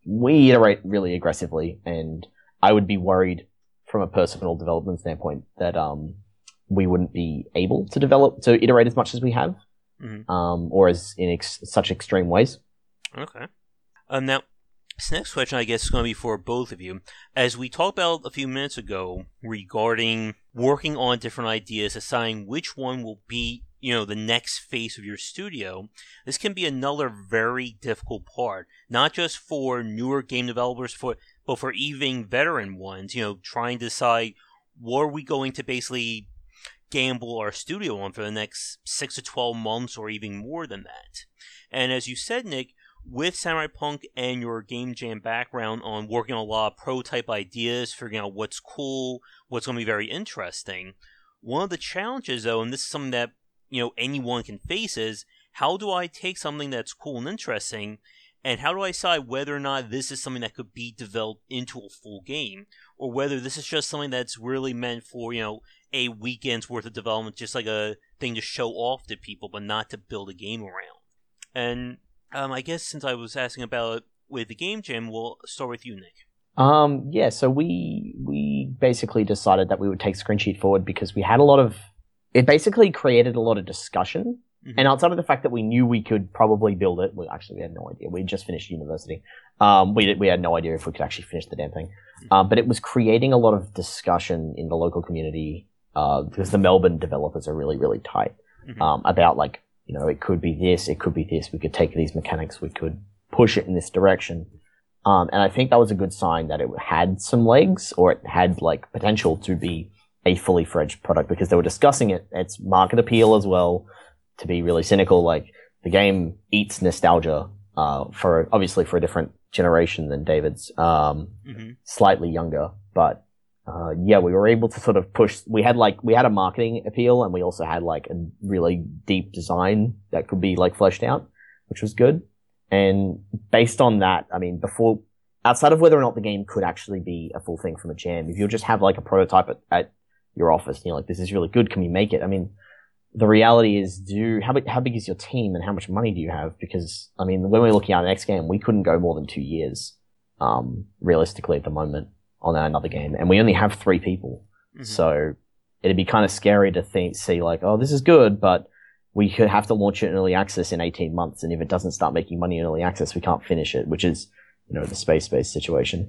we iterate really aggressively, and I would be worried from a personal development standpoint that um, we wouldn't be able to develop to iterate as much as we have, mm-hmm. um, or as in ex- such extreme ways. Okay. Um, now, this next question, I guess, is going to be for both of you. As we talked about a few minutes ago regarding working on different ideas, deciding which one will be, you know, the next phase of your studio, this can be another very difficult part, not just for newer game developers, for but for even veteran ones, you know, trying to decide what are we going to basically gamble our studio on for the next six to twelve months or even more than that. And as you said, Nick, with Samurai Punk and your Game Jam background on working on a lot of prototype ideas, figuring out what's cool, what's going to be very interesting, one of the challenges, though, and this is something that, you know, anyone can face, is how do I take something that's cool and interesting, and how do I decide whether or not this is something that could be developed into a full game, or whether this is just something that's really meant for, you know, a weekend's worth of development, just like a thing to show off to people, but not to build a game around. And Um, I guess since I was asking about it with the Game Jam, we'll start with you, Nick. Um, yeah, so we we basically decided that we would take Screen Sheet forward because we had a lot of... It basically created a lot of discussion. Mm-hmm. And outside of the fact that we knew we could probably build it, well, actually we had no idea. We just finished university. Um, we, we had no idea if we could actually finish the damn thing. Mm-hmm. Um, but it was creating a lot of discussion in the local community uh, because the Melbourne developers are really, really tight mm-hmm. um, about, like, you know, it could be this, it could be this, we could take these mechanics, we could push it in this direction. Um, and I think that was a good sign that it had some legs, or it had, like, potential to be a fully fledged product, because they were discussing it, its market appeal as well. To be really cynical, like, the game eats nostalgia, uh, for, obviously for a different generation than David's, um, mm-hmm. slightly younger, but Uh, yeah, we were able to sort of push, we had like, we had a marketing appeal, and we also had like a really deep design that could be like fleshed out, which was good. And based on that, I mean, before, outside of whether or not the game could actually be a full thing from a jam, if you'll just have like a prototype at, at your office and you're like, this is really good, can we make it? I mean, the reality is, do, how big, how big is your team and how much money do you have? Because, I mean, when we were looking at our next game, we couldn't go more than two years, um, realistically at the moment, on another game, and we only have three people. Mm-hmm. So it'd be kind of scary to think, see like, oh, this is good, but we could have to launch it in early access in eighteen months, and if it doesn't start making money in early access, we can't finish it, which is, you know, the space-based situation,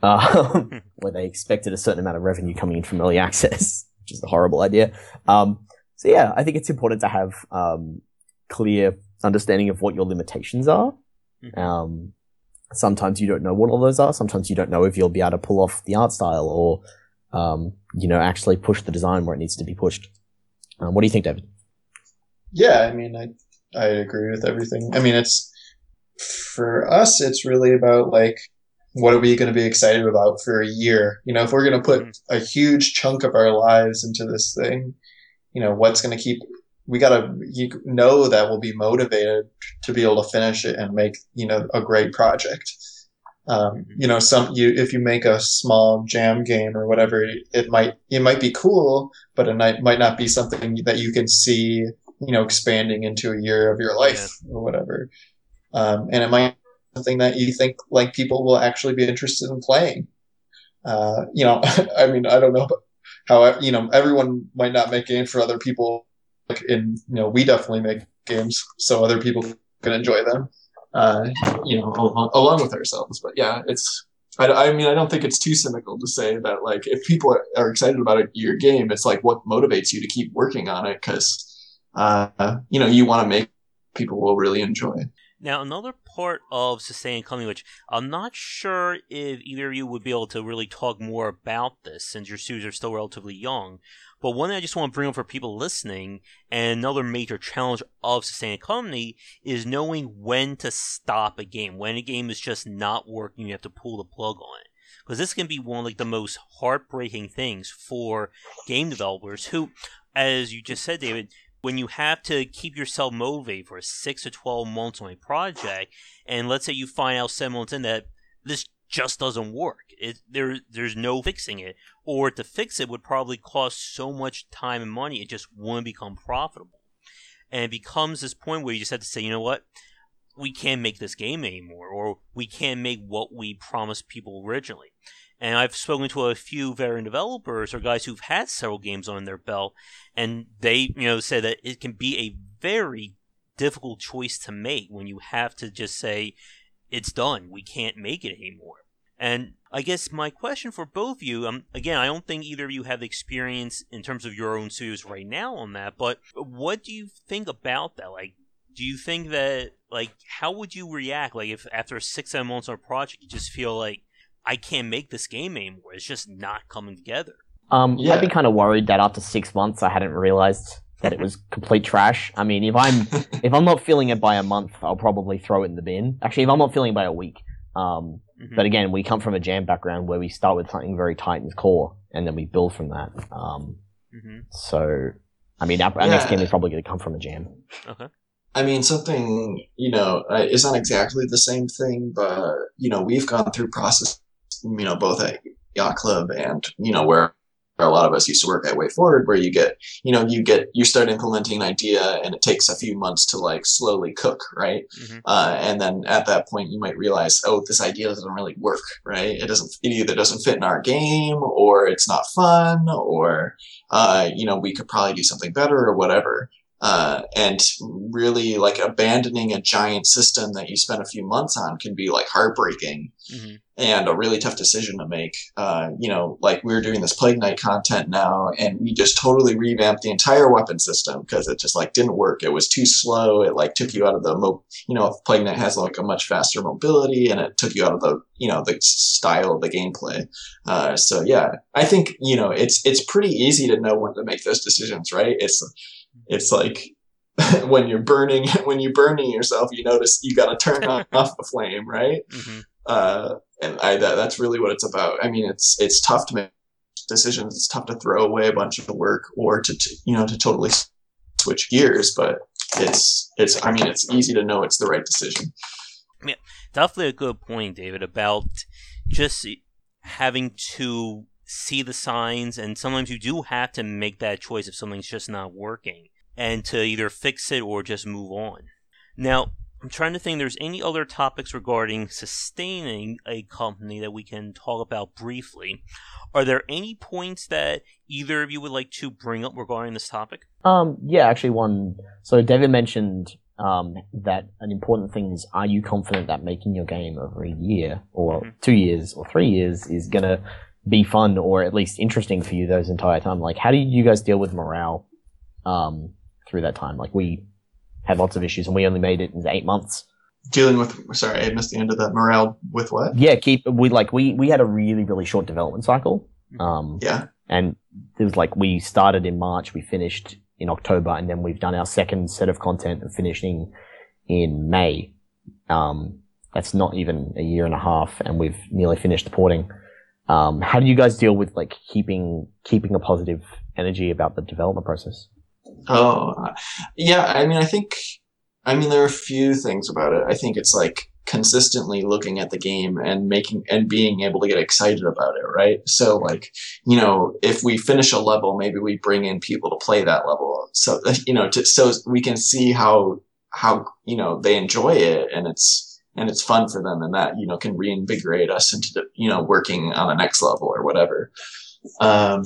uh, where they expected a certain amount of revenue coming in from early access, which is a horrible idea. Um, so yeah, I think it's important to have um, clear understanding of what your limitations are. Mm-hmm. Um, Sometimes you don't know what all those are. Sometimes you don't know if you'll be able to pull off the art style, or, um, you know, actually push the design where it needs to be pushed. Um, what do you think, David? Yeah, I mean, I I agree with everything. I mean, it's, for us, it's really about, like, what are we going to be excited about for a year? You know, if we're going to put a huge chunk of our lives into this thing, you know, what's going to keep... We gotta you know that we'll be motivated to be able to finish it and make, you know, a great project. Um, you know, some you if you make a small jam game or whatever, it might it might be cool, but it might might not be something that you can see, you know, expanding into a year of your life yeah. or whatever. Um, and it might be something that you think like people will actually be interested in playing. Uh, you know, I mean, I don't know how, you know, everyone might not make games for other people. Like in, you know, we definitely make games so other people can enjoy them, uh, you know, along, along with ourselves. But yeah, it's, I, I mean, I don't think it's too cynical to say that, like, if people are, are excited about a, your game, it's like what motivates you to keep working on it, because, uh, you know, you want to make people will really enjoy. Now, another part of Sustain Coming, which I'm not sure if either of you would be able to really talk more about this, since your studios are still relatively young, but one thing I just want to bring up for people listening, and another major challenge of Sustain Company, is knowing when to stop a game. When a game is just not working, you have to pull the plug on it. Because this can be one of like, the most heartbreaking things for game developers who, as you just said, David, when you have to keep yourself motivated for six to twelve months on a project, and let's say you find out seven months in that this just doesn't work. It, there, there's no fixing it. Or to fix it would probably cost so much time and money, it just wouldn't become profitable. And it becomes this point where you just have to say, you know what? we can't make this game anymore, or we can't make what we promised people originally. And I've spoken to a few veteran developers or guys who've had several games on their belt, and they, you know, said that it can be a very difficult choice to make when you have to just say, it's done, we can't make it anymore. And I guess my question for both of you, um, again, I don't think either of you have the experience in terms of your own studios right now on that, but what do you think about that? Like, do you think that, like, how would you react, like, if after six, seven months on a project, you just feel like, I can't make this game anymore, it's just not coming together? Um, Yeah. I'd be kind of worried that after six months I hadn't realized that it was complete trash. I mean, if I'm if I'm not feeling it by a month, I'll probably throw it in the bin. Actually, if I'm not feeling it by a week. Um, Mhm. But again, we come from a jam background where we start with something very tight in the core, and then we build from that. Um, Mhm. so, I mean, our, our next Yeah. game is probably going to come from a jam. Okay. I mean, something, you know, uh, is not exactly the same thing, but, you know, we've gone through process, you know, both at Yacht Club and, you know, where a lot of us used to work at Way Forward, where you get, you know, you get, you start implementing an idea and it takes a few months to like slowly cook, right? Mhm. Uh, and then at that point you might realize, oh, this idea doesn't really work, right? It doesn't, it either doesn't fit in our game or it's not fun or, uh, you know, we could probably do something better or whatever. Uh, and really like abandoning a giant system that you spent a few months on can be like heartbreaking. Mhm. And a really tough decision to make. Uh, you know, like we're doing this Plague Knight content now, and we just totally revamped the entire weapon system because it just like didn't work. It was too slow. It like took you out of the, mo- you know, Plague Knight has like a much faster mobility, and it took you out of the, you know, the style of the gameplay. Uh, so yeah, I think you know it's it's pretty easy to know when to make those decisions, right? It's it's like when you're burning when you're burning yourself, you notice you got to turn off the flame, right? Mhm. Uh, and I, that, that's really what it's about. I mean, it's, it's tough to make decisions. It's tough to throw away a bunch of work or to, to, you know, to totally switch gears, but it's, it's, I mean, it's easy to know it's the right decision. Yeah, definitely a good point, David, about just having to see the signs, and sometimes you do have to make that choice if something's just not working, and to either fix it or just move on. Now, I'm trying to think if there's any other topics regarding sustaining a company that we can talk about briefly. Are there any points that either of you would like to bring up regarding this topic? Um, yeah, actually one. So David mentioned um, that an important thing is, are you confident that making your game over a year or Mhm. two years or three years is going to be fun or at least interesting for you those entire time? Like, how did you guys deal with morale um, through that time? Like, we had lots of issues and we only made it in eight months. Dealing with, sorry, I missed the end of that. Morale with what? Yeah, keep, we like, we, we had a really, really short development cycle. Um, Yeah. and it was like, we started in March, we finished in October, and then we've done our second set of content and finishing in May. Um, that's not even a year and a half, and we've nearly finished the porting. Um, how do you guys deal with like keeping, keeping a positive energy about the development process? Oh, yeah. I mean, I think, I mean, there are a few things about it. I think it's like consistently looking at the game and making and being able to get excited about it, right? So, like, you know, if we finish a level, maybe we bring in people to play that level, so you know, to, so we can see how how you know they enjoy it and it's and it's fun for them, and that you know can reinvigorate us into you know working on the next level or whatever. Um,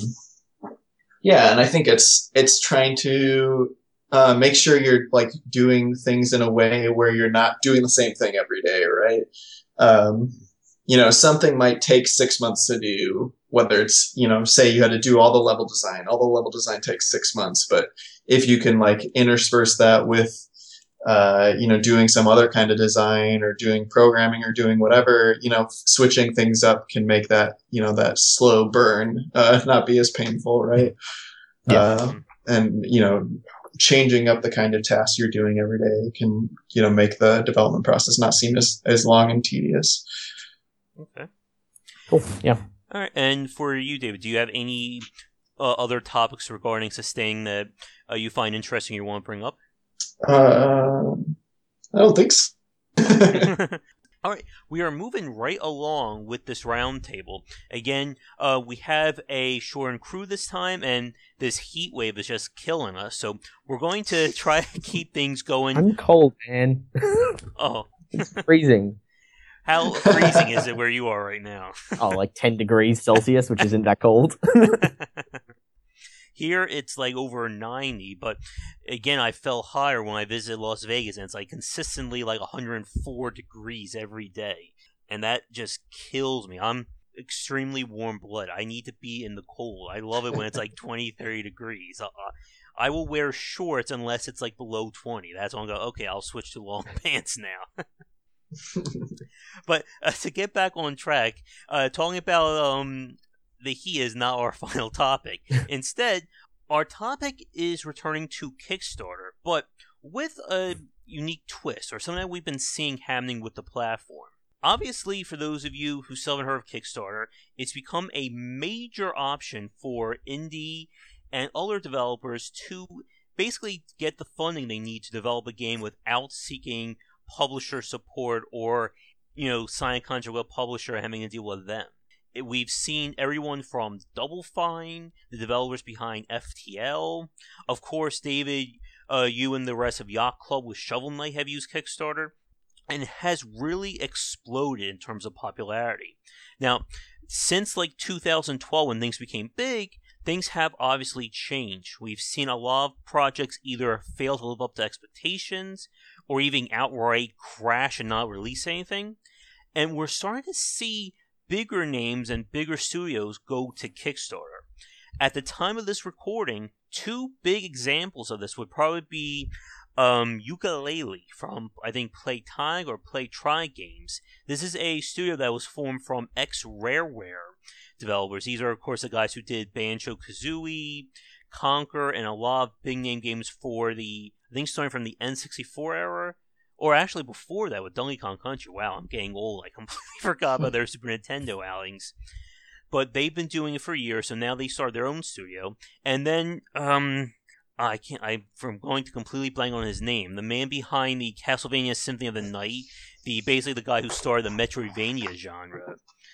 Yeah, and I think it's it's trying to uh, make sure you're like doing things in a way where you're not doing the same thing every day, right? Um, you know, something might take six months to do, whether it's, you know, say you had to do all the level design. All the level design takes six months, but if you can like intersperse that with, uh, you know, doing some other kind of design or doing programming or doing whatever, you know, switching things up can make that, you know, that slow burn uh, not be as painful, right? Yeah. Uh, and, you know, changing up the kind of tasks you're doing every day can, you know, make the development process not seem as, as long and tedious. Okay. Cool. Yeah. All right. And for you, David, do you have any uh, other topics regarding sustaining that uh, you find interesting you want to bring up? Uh, I don't think so. All right, we are moving right along with this roundtable. Again, uh, we have a Shorin crew this time, and this heat wave is just killing us. So we're going to try to keep things going. I'm cold, man. Oh, it's freezing. How freezing is it where you are right now? Oh, like ten degrees Celsius, which isn't that cold. Here it's like over ninety, but again, I felt higher when I visited Las Vegas, and it's like consistently like one hundred four degrees every day, and that just kills me. I'm extremely warm blood. I need to be in the cold. I love it when it's like twenty, thirty degrees. Uh, I will wear shorts unless it's like below twenty. That's when I go, okay, I'll switch to long pants now. But uh, to get back on track, uh, talking about um. the heat is not our final topic. Instead, our topic is returning to Kickstarter, but with a unique twist, or something that we've been seeing happening with the platform. Obviously, for those of you who still haven't heard of Kickstarter, it's become a major option for indie and other developers to basically get the funding they need to develop a game without seeking publisher support or, you know, sign a contract with a publisher and having to deal with them. We've seen everyone from Double Fine, the developers behind F T L. Of course, David, uh, you and the rest of Yacht Club with Shovel Knight have used Kickstarter, and it has really exploded in terms of popularity. Now, since like two thousand twelve when things became big, things have obviously changed. We've seen a lot of projects either fail to live up to expectations, or even outright crash and not release anything. And we're starting to see bigger names and bigger studios go to Kickstarter. At the time of this recording, two big examples of this would probably be um, Yooka-Laylee from, I think, Playtonic or Playtry Games. This is a studio that was formed from ex-Rareware developers. These are, of course, the guys who did Banjo-Kazooie, Conquer, and a lot of big-name games for the, I think, starting from the N sixty-four era. Or actually before that with Donkey Kong Country. Wow, I'm getting old. I completely forgot about their Super Nintendo outings. But they've been doing it for years, so now they started their own studio. And then, um, I can't, I'm going to completely blank on his name. The man behind the Castlevania Symphony of the Night, the basically the guy who started the Metroidvania genre.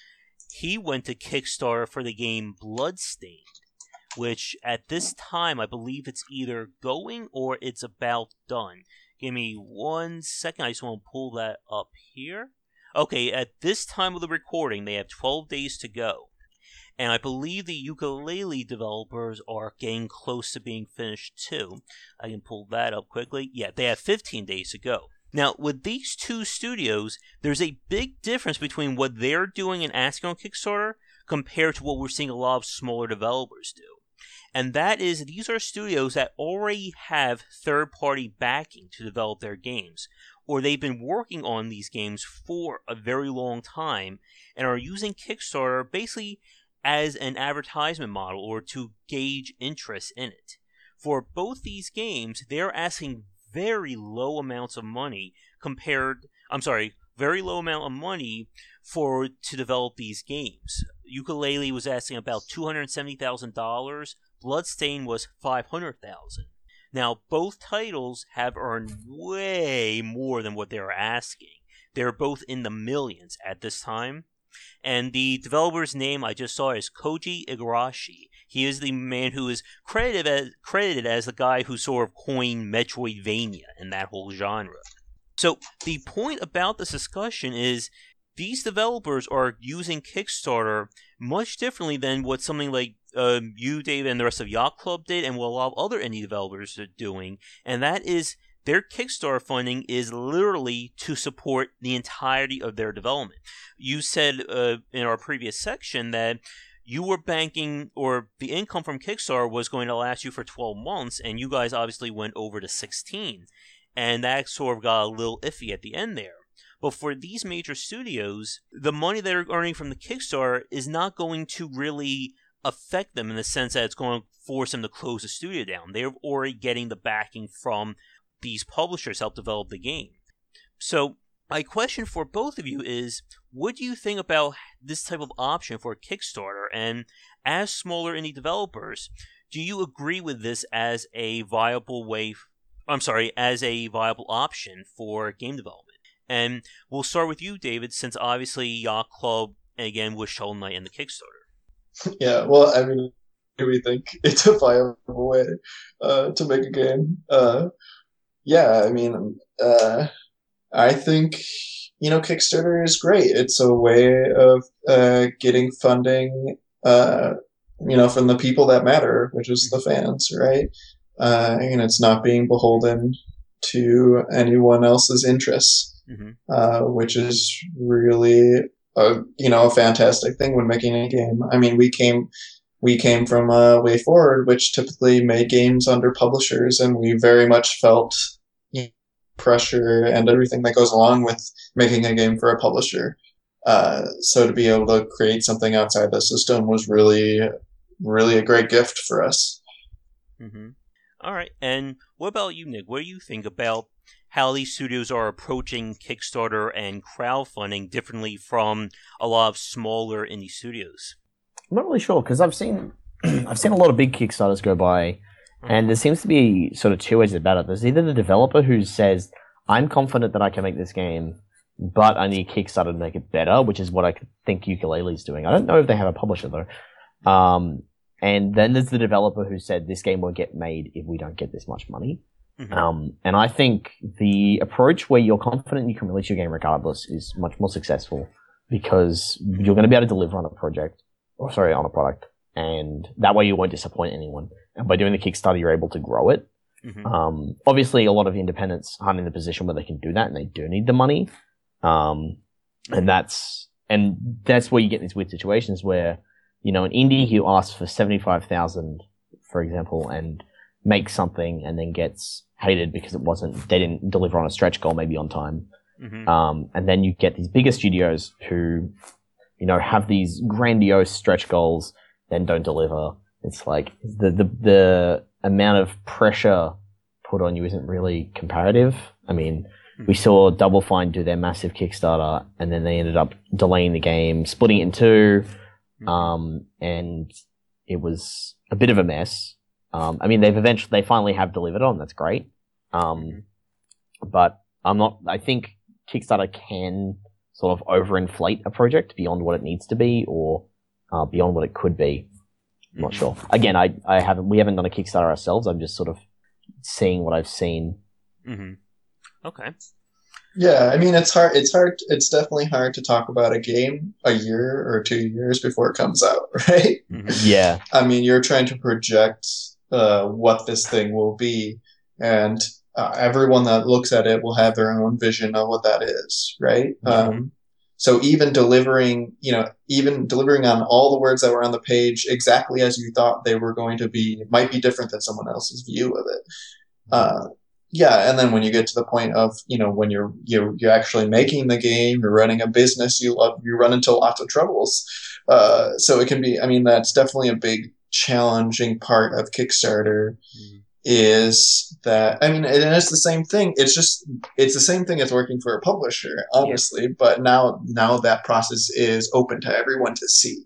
He went to Kickstarter for the game Bloodstained, which at this time, I believe it's either going or it's about done. Give me one second. I just want to pull that up here. Okay, at this time of the recording, they have twelve days to go. And I believe the Yooka-Laylee developers are getting close to being finished too. I can pull that up quickly. Yeah, they have fifteen days to go. Now, with these two studios, there's a big difference between what they're doing and asking on Kickstarter compared to what we're seeing a lot of smaller developers do. And that is, these are studios that already have third-party backing to develop their games, or they've been working on these games for a very long time and are using Kickstarter basically as an advertisement model or to gauge interest in it. For both these games, they're asking very low amounts of money compared, I'm sorry, very low amount of money for to develop these games. Yooka-Laylee was asking about two hundred seventy thousand dollars. Bloodstained was five hundred thousand dollars. Now, both titles have earned way more than what they're asking. They're both in the millions at this time. And the developer's name I just saw is Koji Igarashi. He is the man who is credited as, credited as the guy who sort of coined Metroidvania and that whole genre. So, the point about this discussion is these developers are using Kickstarter much differently than what something like uh, you, Dave, and the rest of Yacht Club did, and what a lot of other indie developers are doing, and that is their Kickstarter funding is literally to support the entirety of their development. You said uh, in our previous section that you were banking, or the income from Kickstarter was going to last you for twelve months, and you guys obviously went over to sixteen, and that sort of got a little iffy at the end there. But for these major studios, the money they're earning from the Kickstarter is not going to really affect them in the sense that it's going to force them to close the studio down. They're already getting the backing from these publishers to help develop the game. So, my question for both of you is, what do you think about this type of option for Kickstarter? And as smaller indie developers, do you agree with this as a viable way, I'm sorry, as a viable option for game development? And we'll start with you, David, since obviously Yacht Club, again, was Shovel Knight in the Kickstarter. Yeah, well, I mean, do we think it's a viable way uh, to make a game? Uh, yeah, I mean, uh, I think, you know, Kickstarter is great. It's a way of uh, getting funding, uh, you know, from the people that matter, which is the fans, right? Uh, and it's not being beholden to anyone else's interests, mm-hmm. uh, which is really, a, you know, a fantastic thing when making a game. I mean, we came... We came from uh, Way Forward, which typically made games under publishers, and we very much felt you know, pressure and everything that goes along with making a game for a publisher. Uh, so to be able to create something outside the system was really, really a great gift for us. Mm-hmm. All right, and what about you, Nick? What do you think about how these studios are approaching Kickstarter and crowdfunding differently from a lot of smaller indie studios? I'm not really sure because I've seen I've seen a lot of big Kickstarters go by, and there seems to be sort of two ways about it. There's either the developer who says, "I'm confident that I can make this game, but I need Kickstarter to make it better," which is what I think Yooka-Laylee's doing. I don't know if they have a publisher though. Um, and then there's the developer who said, "This game won't get made if we don't get this much money." Mm-hmm. Um, and I think the approach where you're confident you can release your game regardless is much more successful because you're going to be able to deliver on a project. Or sorry, on a product, and that way you won't disappoint anyone. And by doing the Kickstarter, you're able to grow it. Mm-hmm. Um, obviously, a lot of independents aren't in the position where they can do that, and they do need the money. Um, and that's and that's where you get these weird situations where you know an indie who asks for seventy-five thousand, for example, and makes something and then gets hated because it wasn't they didn't deliver on a stretch goal, maybe on time. Mm-hmm. Um, and then you get these bigger studios who. You know, have these grandiose stretch goals, then don't deliver. It's like the, the the amount of pressure put on you isn't really comparative. I mean, mm-hmm. we saw Double Fine do their massive Kickstarter, and then they ended up delaying the game, splitting it in two, mm-hmm. um, and it was a bit of a mess. Um, I mean, they've eventually they finally have delivered on. That's great. Um, but I'm not. I think Kickstarter can. Sort of overinflate a project beyond what it needs to be or uh, beyond what it could be. I'm not sure. Again, I, I haven't, we haven't done a Kickstarter ourselves. I'm just sort of seeing what I've seen. Mm-hmm. Okay. Yeah, I mean, it's hard, it's hard, it's definitely hard to talk about a game a year or two years before it comes out, right? Mm-hmm. Yeah. I mean, you're trying to project uh, what this thing will be, and Uh, everyone that looks at it will have their own vision of what that is, right? Mm-hmm. Um, so even delivering, you know, even delivering on all the words that were on the page exactly as you thought they were going to be might be different than someone else's view of it. Uh, yeah, and then when you get to the point of, you know, when you're you're, you're actually making the game, you're running a business, you love, you run into lots of troubles. Uh, so it can be, I mean, that's definitely a big challenging part of Kickstarter. Mm-hmm. Is that, I mean, and it's the same thing. It's just, it's the same thing as working for a publisher, obviously, yeah. but now, now that process is open to everyone to see.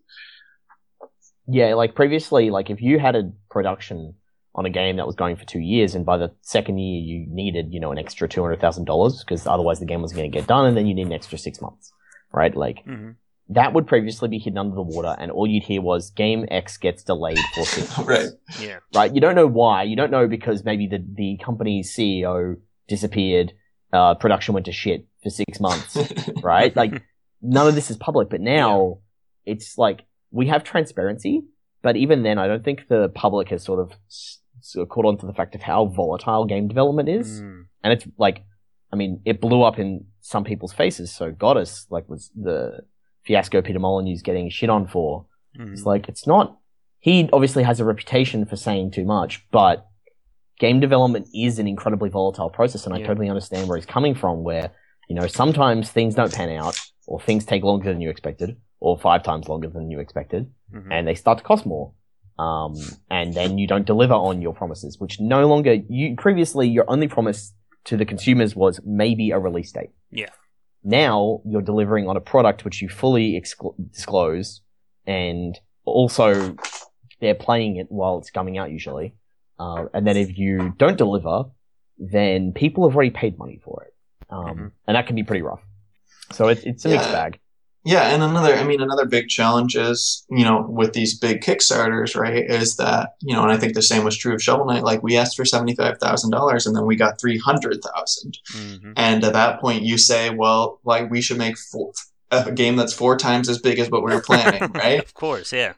Yeah, like previously, like if you had a production on a game that was going for two years and by the second year you needed, you know, an extra two hundred thousand dollars because otherwise the game wasn't going to get done and then you need an extra six months, right? Like, mm-hmm. that would previously be hidden under the water, and all you'd hear was game X gets delayed for six months. Right. Yeah. Right. You don't know why. You don't know because maybe the, the company's C E O disappeared, uh, production went to shit for six months, right? Like, none of this is public, but now yeah. it's like, we have transparency, but even then, I don't think the public has sort of, sort of caught on to the fact of how volatile game development is. Mm. And it's like, I mean, it blew up in some people's faces, so Goddess, like, was the fiasco Peter Molyneux's getting shit on for. Mm. It's like, it's not, he obviously has a reputation for saying too much, but game development is an incredibly volatile process, and I yeah. totally understand where he's coming from, where, you know, sometimes things don't pan out, or things take longer than you expected, or five times longer than you expected, mm-hmm. and they start to cost more. Um, and then you don't deliver on your promises, which no longer, you, previously your only promise to the consumers was maybe a release date. Yeah. Now you're delivering on a product which you fully exclo- disclose, and also they're playing it while it's coming out usually. Uh, and then if you don't deliver, then people have already paid money for it. Um, mm-hmm. and that can be pretty rough. So it's it's a yeah. mixed bag. Yeah, and another, I mean, another big challenge is, you know, with these big Kickstarters, right, is that, you know, and I think the same was true of Shovel Knight, like, we asked for seventy-five thousand dollars and then we got three hundred thousand dollars. Mm-hmm. And at that point you say, well, like, we should make four, a game that's four times as big as what we were planning, right? Of course, yeah.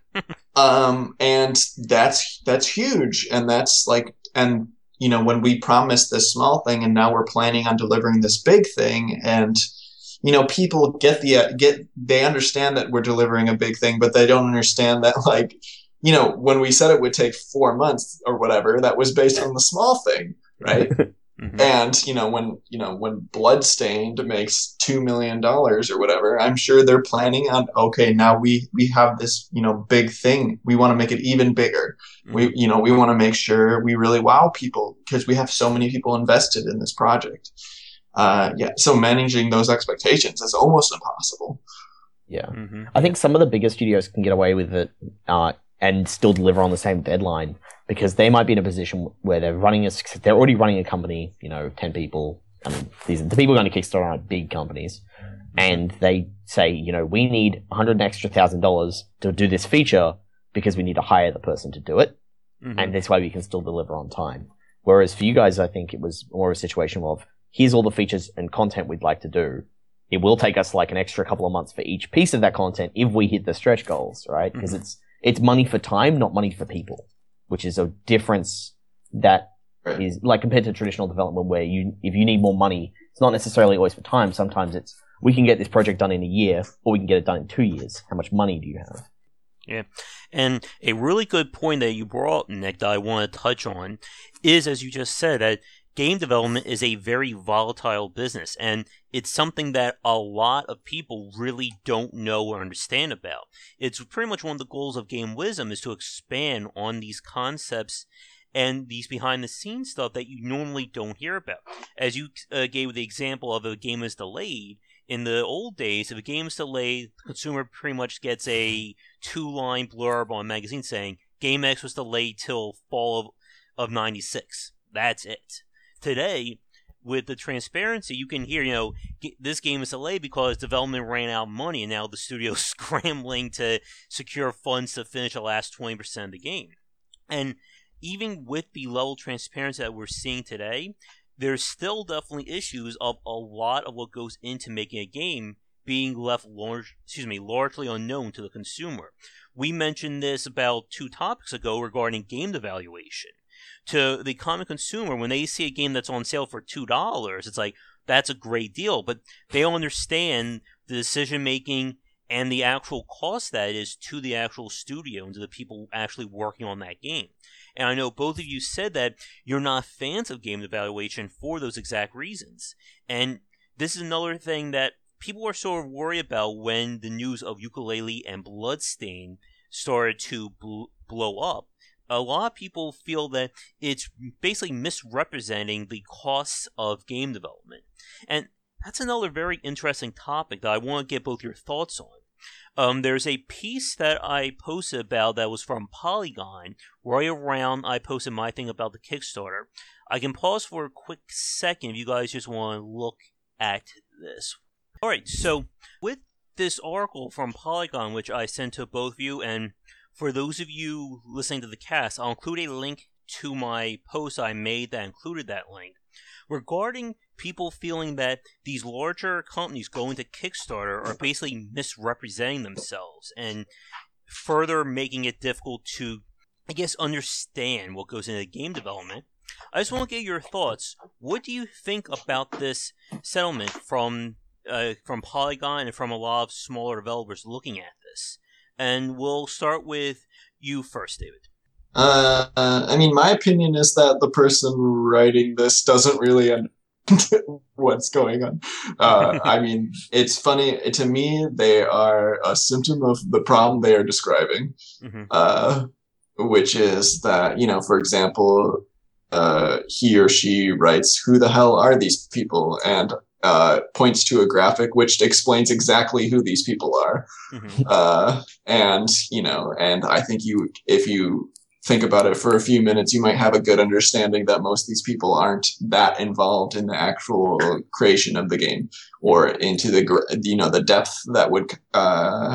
um, and that's, that's huge. And that's like, and, you know, when we promised this small thing and now we're planning on delivering this big thing, and, you know, people get the, uh, get, they understand that we're delivering a big thing, but they don't understand that, like, you know, when we said it would take four months or whatever, that was based on the small thing, right? Mm-hmm. And, you know, when, you know, when Bloodstained makes two million dollars or whatever, I'm sure they're planning on, okay, now we, we have this, you know, big thing. We want to make it even bigger. Mm-hmm. We, you know, we want to make sure we really wow people because we have so many people invested in this project. Uh, yeah. So managing those expectations is almost impossible. Yeah. Mm-hmm. I think some of the bigger studios can get away with it, uh, and still deliver on the same deadline because they might be in a position where they're running a, they're already running a company, you know, ten people. I mean, these, the people going to Kickstarter aren't big companies, and they say, you know, we need a hundred extra thousand dollars to do this feature because we need to hire the person to do it, mm-hmm. and this way we can still deliver on time. Whereas for you guys, I think it was more a situation of, here's all the features and content we'd like to do. It will take us like an extra couple of months for each piece of that content if we hit the stretch goals, right? Because mm-hmm. it's it's money for time, not money for people, which is a difference that right. is like compared to traditional development where you if you need more money, it's not necessarily always for time. Sometimes it's we can get this project done in a year or we can get it done in two years. How much money do you have? Yeah, and a really good point that you brought, Nick, that I want to touch on is, as you just said, that game development is a very volatile business, and it's something that a lot of people really don't know or understand about. It's pretty much one of the goals of Game Wisdom is to expand on these concepts and these behind-the-scenes stuff that you normally don't hear about. As you uh, gave the example of a game is delayed, in the old days, if a game is delayed, the consumer pretty much gets a two-line blurb on a magazine saying, Game X was delayed till fall of, of ninety-six. That's it. Today, with the transparency, you can hear, you know, this game is delayed because development ran out of money and now the studio's scrambling to secure funds to finish the last twenty percent of the game. And even with the level of transparency that we're seeing today, there's still definitely issues of a lot of what goes into making a game being left large, excuse me, largely unknown to the consumer. We mentioned this about two topics ago regarding game evaluation. To the common consumer, when they see a game that's on sale for two dollars, it's like, that's a great deal. But they don't understand the decision-making and the actual cost that is to the actual studio and to the people actually working on that game. And I know both of you said that you're not fans of game evaluation for those exact reasons. And this is another thing that people are sort of worried about when the news of Yooka-Laylee and Bloodstained started to bl- blow up. A lot of people feel that it's basically misrepresenting the costs of game development. And that's another very interesting topic that I want to get both your thoughts on. Um, there's a piece that I posted about that was from Polygon. Right around I posted my thing about the Kickstarter. I can pause for a quick second if you guys just want to look at this. Alright, so with this article from Polygon, which I sent to both of you, and for those of you listening to the cast, I'll include a link to my post I made that included that link. Regarding people feeling that these larger companies going to Kickstarter are basically misrepresenting themselves and further making it difficult to, I guess, understand what goes into game development, I just want to get your thoughts. What do you think about this settlement from uh, from Polygon and from a lot of smaller developers looking at this? And we'll start with you first, David. Uh, uh, I mean, my opinion is that the person writing this doesn't really understand what's going on. Uh, I mean, it's funny. To me, they are a symptom of the problem they are describing, mm-hmm. uh, which is that, you know, for example, uh, he or she writes, who the hell are these people? And uh, points to a graphic which explains exactly who these people are. Mm-hmm. Uh, and, you know, and I think you, if you think about it for a few minutes, you might have a good understanding that most of these people aren't that involved in the actual creation of the game or into the, you know, the depth that would uh,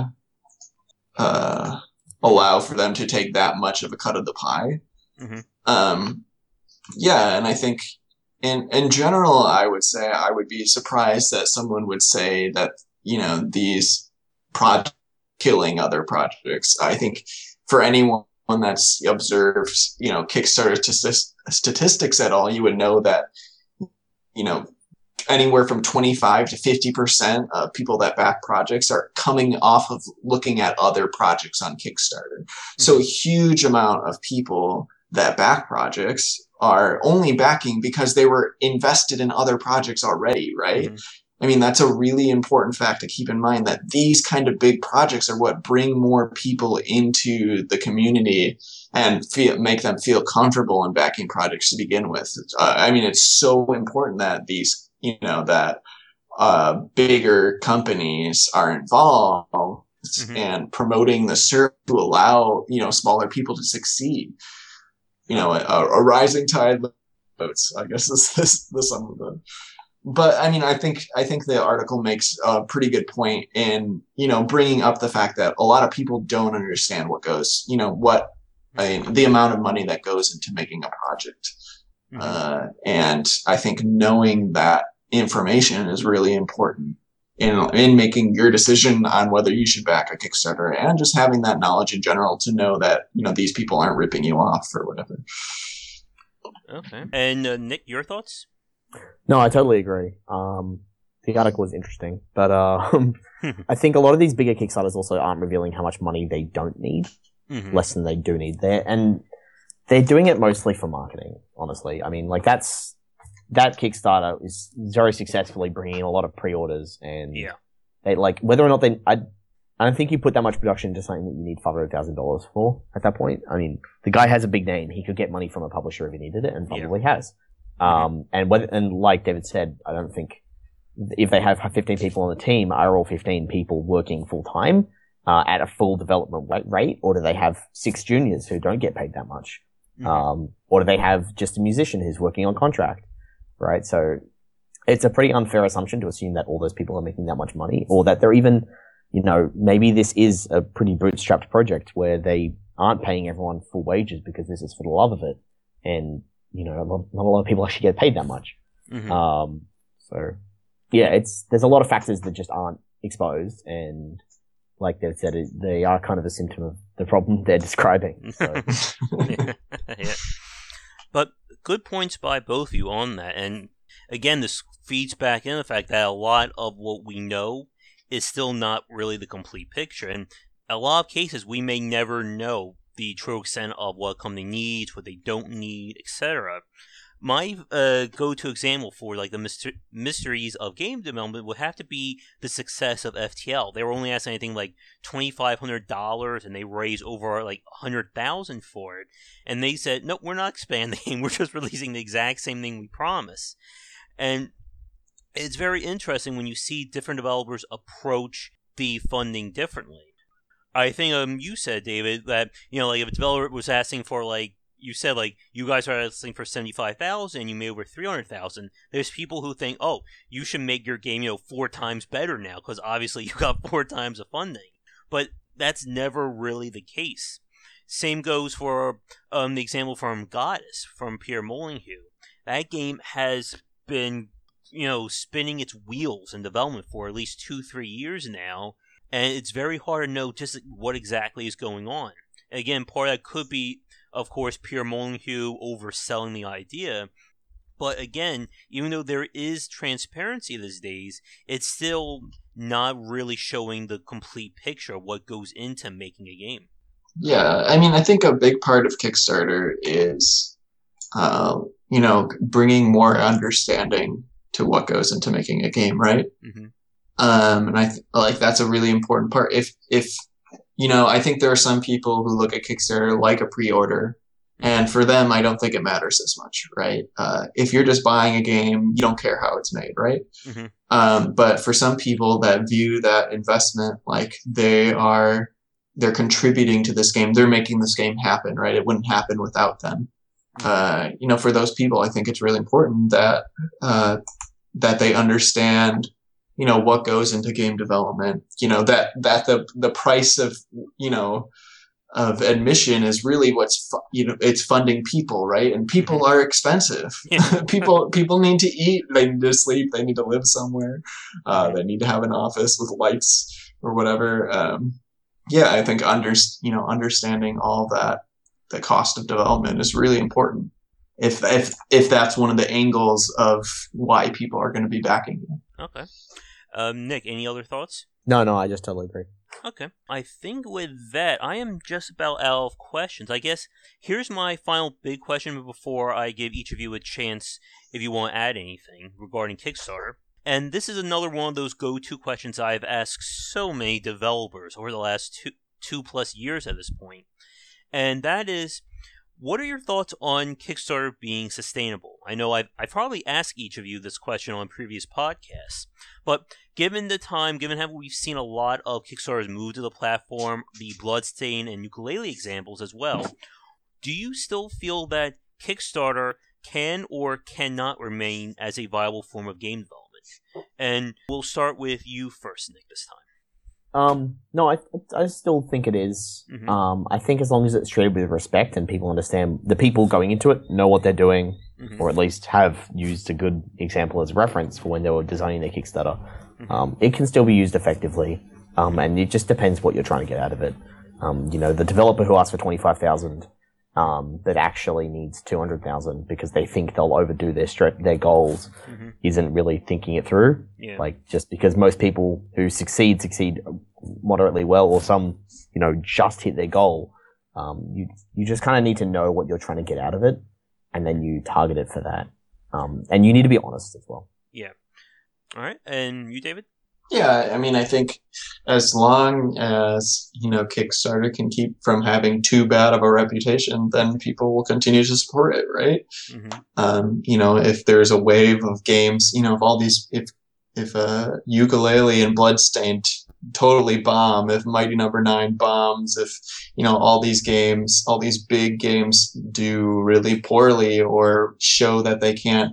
uh, allow for them to take that much of a cut of the pie. Mm-hmm. Um, yeah, and I think in in general, I would say I would be surprised that someone would say that, you know, these projects killing other projects. I think for anyone one that's observed, you know, Kickstarter t- statistics at all, you would know that, you know, anywhere from twenty-five to fifty percent of people that back projects are coming off of looking at other projects on Kickstarter. Mm-hmm. So a huge amount of people that back projects are only backing because they were invested in other projects already, right? Mm-hmm. I mean, that's a really important fact to keep in mind, that these kind of big projects are what bring more people into the community and feel, make them feel comfortable in backing projects to begin with. Uh, I mean, it's so important that these, you know, that uh, bigger companies are involved mm-hmm. and promoting the service to allow, you know, smaller people to succeed. You know, a, a rising tide lifts, I guess is this the sum of the. But I mean, I think I think the article makes a pretty good point in, you know, bringing up the fact that a lot of people don't understand what goes, you know, what I mean, the amount of money that goes into making a project. Mm-hmm. Uh, and I think knowing that information is really important in in making your decision on whether you should back a Kickstarter, and just having that knowledge in general to know that, you know, these people aren't ripping you off or whatever. Okay. And uh, Nick, your thoughts? No, I totally agree. Um, the article is interesting, but um, I think a lot of these bigger Kickstarters also aren't revealing how much money they don't need, mm-hmm. less than they do need. They're, and they're doing it mostly for marketing, honestly. I mean, like that's that Kickstarter is very successfully bringing in a lot of pre-orders, and yeah. they like whether or not they. I, I don't think you put that much production into something that you need five hundred thousand dollars for at that point. I mean, the guy has a big name; he could get money from a publisher if he needed it, and probably yeah. has. Um, and whether, and like David said, I don't think if they have fifteen people on the team, are all fifteen people working full time, uh, at a full development rate, or do they have six juniors who don't get paid that much? Mm-hmm. Um, or do they have just a musician who's working on contract, right? So it's a pretty unfair assumption to assume that all those people are making that much money, or that they're even, you know, maybe this is a pretty bootstrapped project where they aren't paying everyone full wages because this is for the love of it. And, you know, not a lot of people actually get paid that much. Mm-hmm. Um, so yeah, it's, there's a lot of factors that just aren't exposed, and like they said, it, they are kind of a symptom of the problem they're describing. So. yeah. yeah. But good points by both of you on that. And again, this feeds back in the fact that a lot of what we know is still not really the complete picture. And a lot of cases, we may never know the true extent of what a company needs, what they don't need, et cetera. My uh, go-to example for like the myster- mysteries of game development would have to be the success of F T L. They were only asking anything like twenty-five hundred dollars, and they raised over like one hundred thousand dollars for it. And they said, "No, we're not expanding. We're just releasing the exact same thing we promised." And it's very interesting when you see different developers approach the funding differently. I think um you said, David, that, you know, like if a developer was asking for, like, you said, like, you guys are asking for seventy-five thousand dollars and you made over three hundred thousand dollars. There's people who think, oh, you should make your game, you know, four times better now because obviously you got four times the funding. But that's never really the case. Same goes for um the example from Goddess, from Pierre Molyneux. That game has been, you know, spinning its wheels in development for at least two, three years now. And it's very hard to know just what exactly is going on. Again, part of that could be, of course, Pierre Molyneux overselling the idea. But again, even though there is transparency these days, it's still not really showing the complete picture of what goes into making a game. Yeah, I mean, I think a big part of Kickstarter is, uh, you know, bringing more understanding to what goes into making a game, right? Mm-hmm. Um, and I th- like that's a really important part. If, if, you know, I think there are some people who look at Kickstarter like a pre-order, and for them, I don't think it matters as much, right? Uh, if you're just buying a game, you don't care how it's made, right? Mm-hmm. Um, but for some people that view that investment like they are, they're contributing to this game. They're making this game happen, right? It wouldn't happen without them. Uh, you know, for those people, I think it's really important that uh, that they understand, you know, what goes into game development. You know, that that the the price of, you know, of admission is really what's fu- you know, it's funding people, right? And people are expensive. Yeah. people people need to eat, they need to sleep, they need to live somewhere, uh, they need to have an office with lights or whatever. Um, yeah, I think under you know understanding all that, the cost of development is really important. If if if that's one of the angles of why people are going to be backing you. Okay. Um, Nick, any other thoughts? No, no, I just totally agree. Okay. I think with that, I am just about out of questions. I guess here's my final big question before I give each of you a chance if you want to add anything regarding Kickstarter. And this is another one of those go-to questions I've asked so many developers over the last two, two plus years at this point. And that is, what are your thoughts on Kickstarter being sustainable? I know I've, I've probably asked each of you this question on previous podcasts, but given the time, given how we've seen a lot of Kickstarters move to the platform, the Bloodstain and Yooka-Laylee examples as well, do you still feel that Kickstarter can or cannot remain as a viable form of game development? And we'll start with you first, Nick, this time. Um, no, I I still think it is. Mm-hmm. Um, I think as long as it's treated with respect and people understand, the people going into it know what they're doing, Mm-hmm. or at least have used a good example as reference for when they were designing their Kickstarter, Mm-hmm. um, it can still be used effectively. Um, and it just depends what you're trying to get out of it. Um, you know, the developer who asks for twenty-five thousand, um, that actually needs two hundred thousand because they think they'll overdo their stre- their goals, Mm-hmm. isn't really thinking it through. Yeah. Like, just because most people who succeed, succeed moderately well, or some, you know, just hit their goal, um, you you just kind of need to know what you're trying to get out of it, and then you target it for that. Um, and you need to be honest as well. Yeah. All right. And you, David? Yeah, I mean, I think as long as, you know, Kickstarter can keep from having too bad of a reputation, then people will continue to support it, right? Mm-hmm. Um, you know, if there's a wave of games, you know, if all these, if if uh, Yooka-Laylee and Bloodstained totally bomb, if Mighty Number Nine bombs, if, you know, all these games, all these big games do really poorly or show that they can't,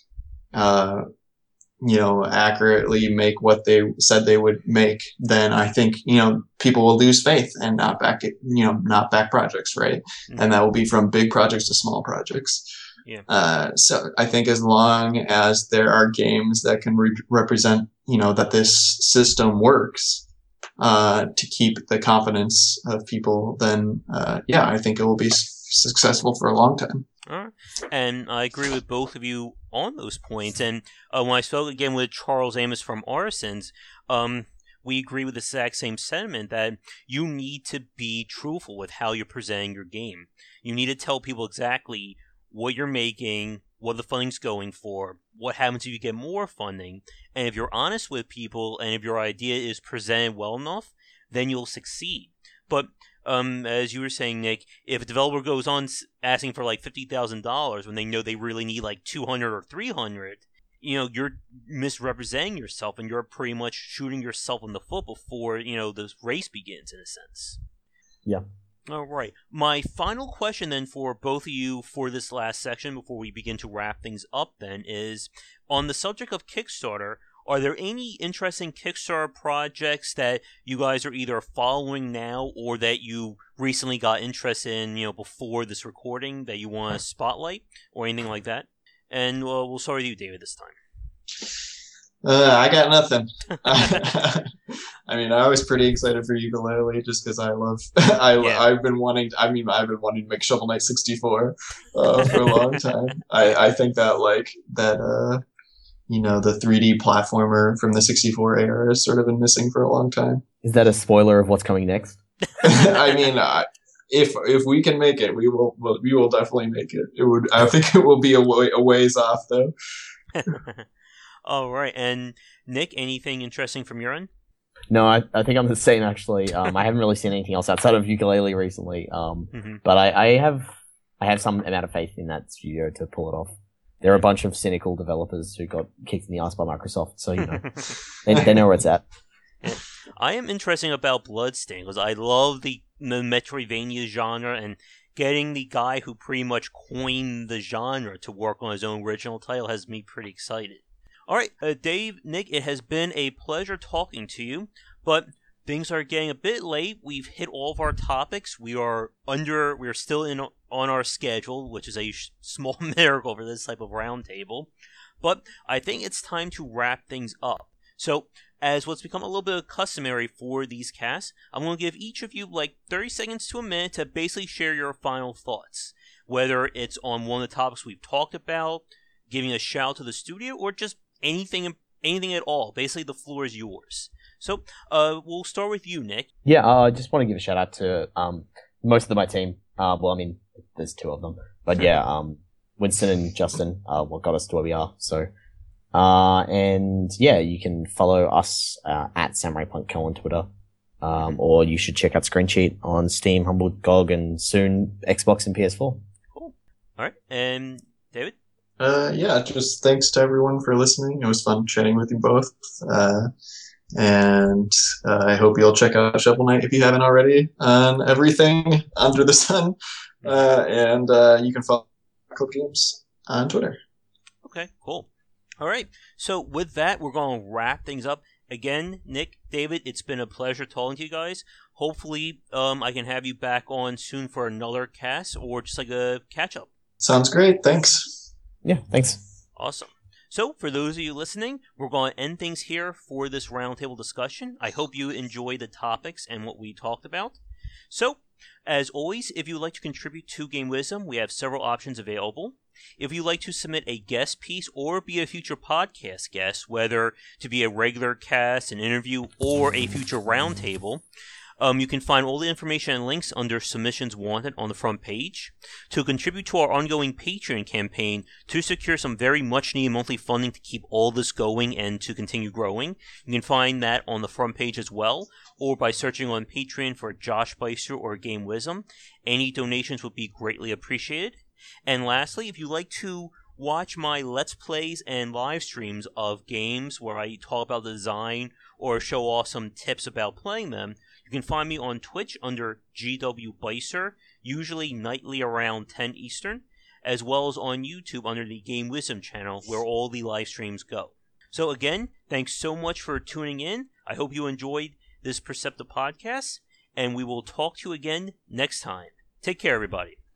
uh, you know, accurately make what they said they would make, then I think, you know, people will lose faith and not back it, you know, not back projects, right? Mm-hmm. And that will be from big projects to small projects. Yeah. Uh, so I think as long as there are games that can re- represent, you know, that this system works, uh, to keep the confidence of people, then, uh, yeah, I think it will be s- successful for a long time. All right. And I agree with both of you on those points. And uh, when I spoke again with Charles Amos from Arsons, um, we agree with the exact same sentiment that you need to be truthful with how you're presenting your game. You need to tell people exactly what you're making, what the funding's going for, what happens if you get more funding. And if you're honest with people and if your idea is presented well enough, then you'll succeed. But Um, as you were saying, Nick, if a developer goes on asking for like fifty thousand dollars when they know they really need like two hundred or three hundred, you know, you're misrepresenting yourself and you're pretty much shooting yourself in the foot before, you know, the race begins, in a sense. Yeah. All right. My final question then for both of you for this last section before we begin to wrap things up then is, on the subject of Kickstarter, are there any interesting Kickstarter projects that you guys are either following now or that you recently got interested in, you know, before this recording that you want to spotlight or anything like that? And uh, we'll start with you, David, this time. Uh, I got nothing. I mean, I was pretty excited for Yooka-Laylee just because I love. I Yeah. I've been wanting. I mean, I've been wanting to make Shovel Knight sixty-four uh, for a long time. I I think that like that. Uh, you know, the three D platformer from the sixty-four era has sort of been missing for a long time. Is that a spoiler of what's coming next? I mean, uh, if if we can make it, we will. We will definitely make it. It would. I think it will be a, way, a ways off, though. All right, and Nick, anything interesting from your end? No, I, I think I'm the same, actually. Um, I haven't really seen anything else outside of Yooka-Laylee recently. Um, Mm-hmm. but I, I have I have some amount of faith in that studio to pull it off. There are a bunch of cynical developers who got kicked in the ass by Microsoft, so, you know, they, they know where it's at. I am interested about Bloodstained because I love the, the Metroidvania genre, and getting the guy who pretty much coined the genre to work on his own original title has me pretty excited. Alright, uh, Dave, Nick, it has been a pleasure talking to you, but things are getting a bit late. We've hit all of our topics. We are under, we're still in on our schedule, which is a sh- small miracle for this type of roundtable. But I think it's time to wrap things up. So, as what's become a little bit customary for these casts, I'm going to give each of you like thirty seconds to a minute to basically share your final thoughts. Whether it's on one of the topics we've talked about, giving a shout out to the studio, or just anything anything at all. Basically, the floor is yours. So, uh, we'll start with you, Nick. Yeah, uh, I just want to give a shout out to um, most of my team. Uh, well, I mean, there's two of them. But yeah, um, Winston and Justin, uh, what got us to where we are. So, uh, and yeah, you can follow us uh, at Samurai Punk Co on Twitter. Um, or you should check out Screensheet on Steam, Humble, G O G, and soon Xbox and P S four. Cool. All right. And David? Uh, yeah, just thanks to everyone for listening. It was fun chatting with you both. Uh, and uh, I hope you'll check out Shovel Knight if you haven't already on everything under the sun. Uh, and uh, you can follow Clip Games on Twitter. Okay, cool. All right. So with that, we're going to wrap things up. Again, Nick, David, it's been a pleasure talking to you guys. Hopefully, um, I can have you back on soon for another cast or just like a catch-up. Sounds great. Thanks. Yeah, thanks. Awesome. So, for those of you listening, we're going to end things here for this roundtable discussion. I hope you enjoy the topics and what we talked about. So, as always, if you would like to contribute to Game Wisdom, we have several options available. If you'd like to submit a guest piece or be a future podcast guest, whether to be a regular cast, an interview, or a future roundtable, Um, you can find all the information and links under Submissions Wanted on the front page. To contribute to our ongoing Patreon campaign to secure some very much needed monthly funding to keep all this going and to continue growing, you can find that on the front page as well, or by searching on Patreon for Josh Beister or Game Wisdom. Any donations would be greatly appreciated. And lastly, if you'd like to watch my Let's Plays and live streams of games where I talk about the design or show off some tips about playing them, you can find me on Twitch under G W Beiser, usually nightly around ten Eastern, as well as on YouTube under the Game Wisdom channel, where all the live streams go. So again, thanks so much for tuning in. I hope you enjoyed this Perceptive podcast, and we will talk to you again next time. Take care, everybody.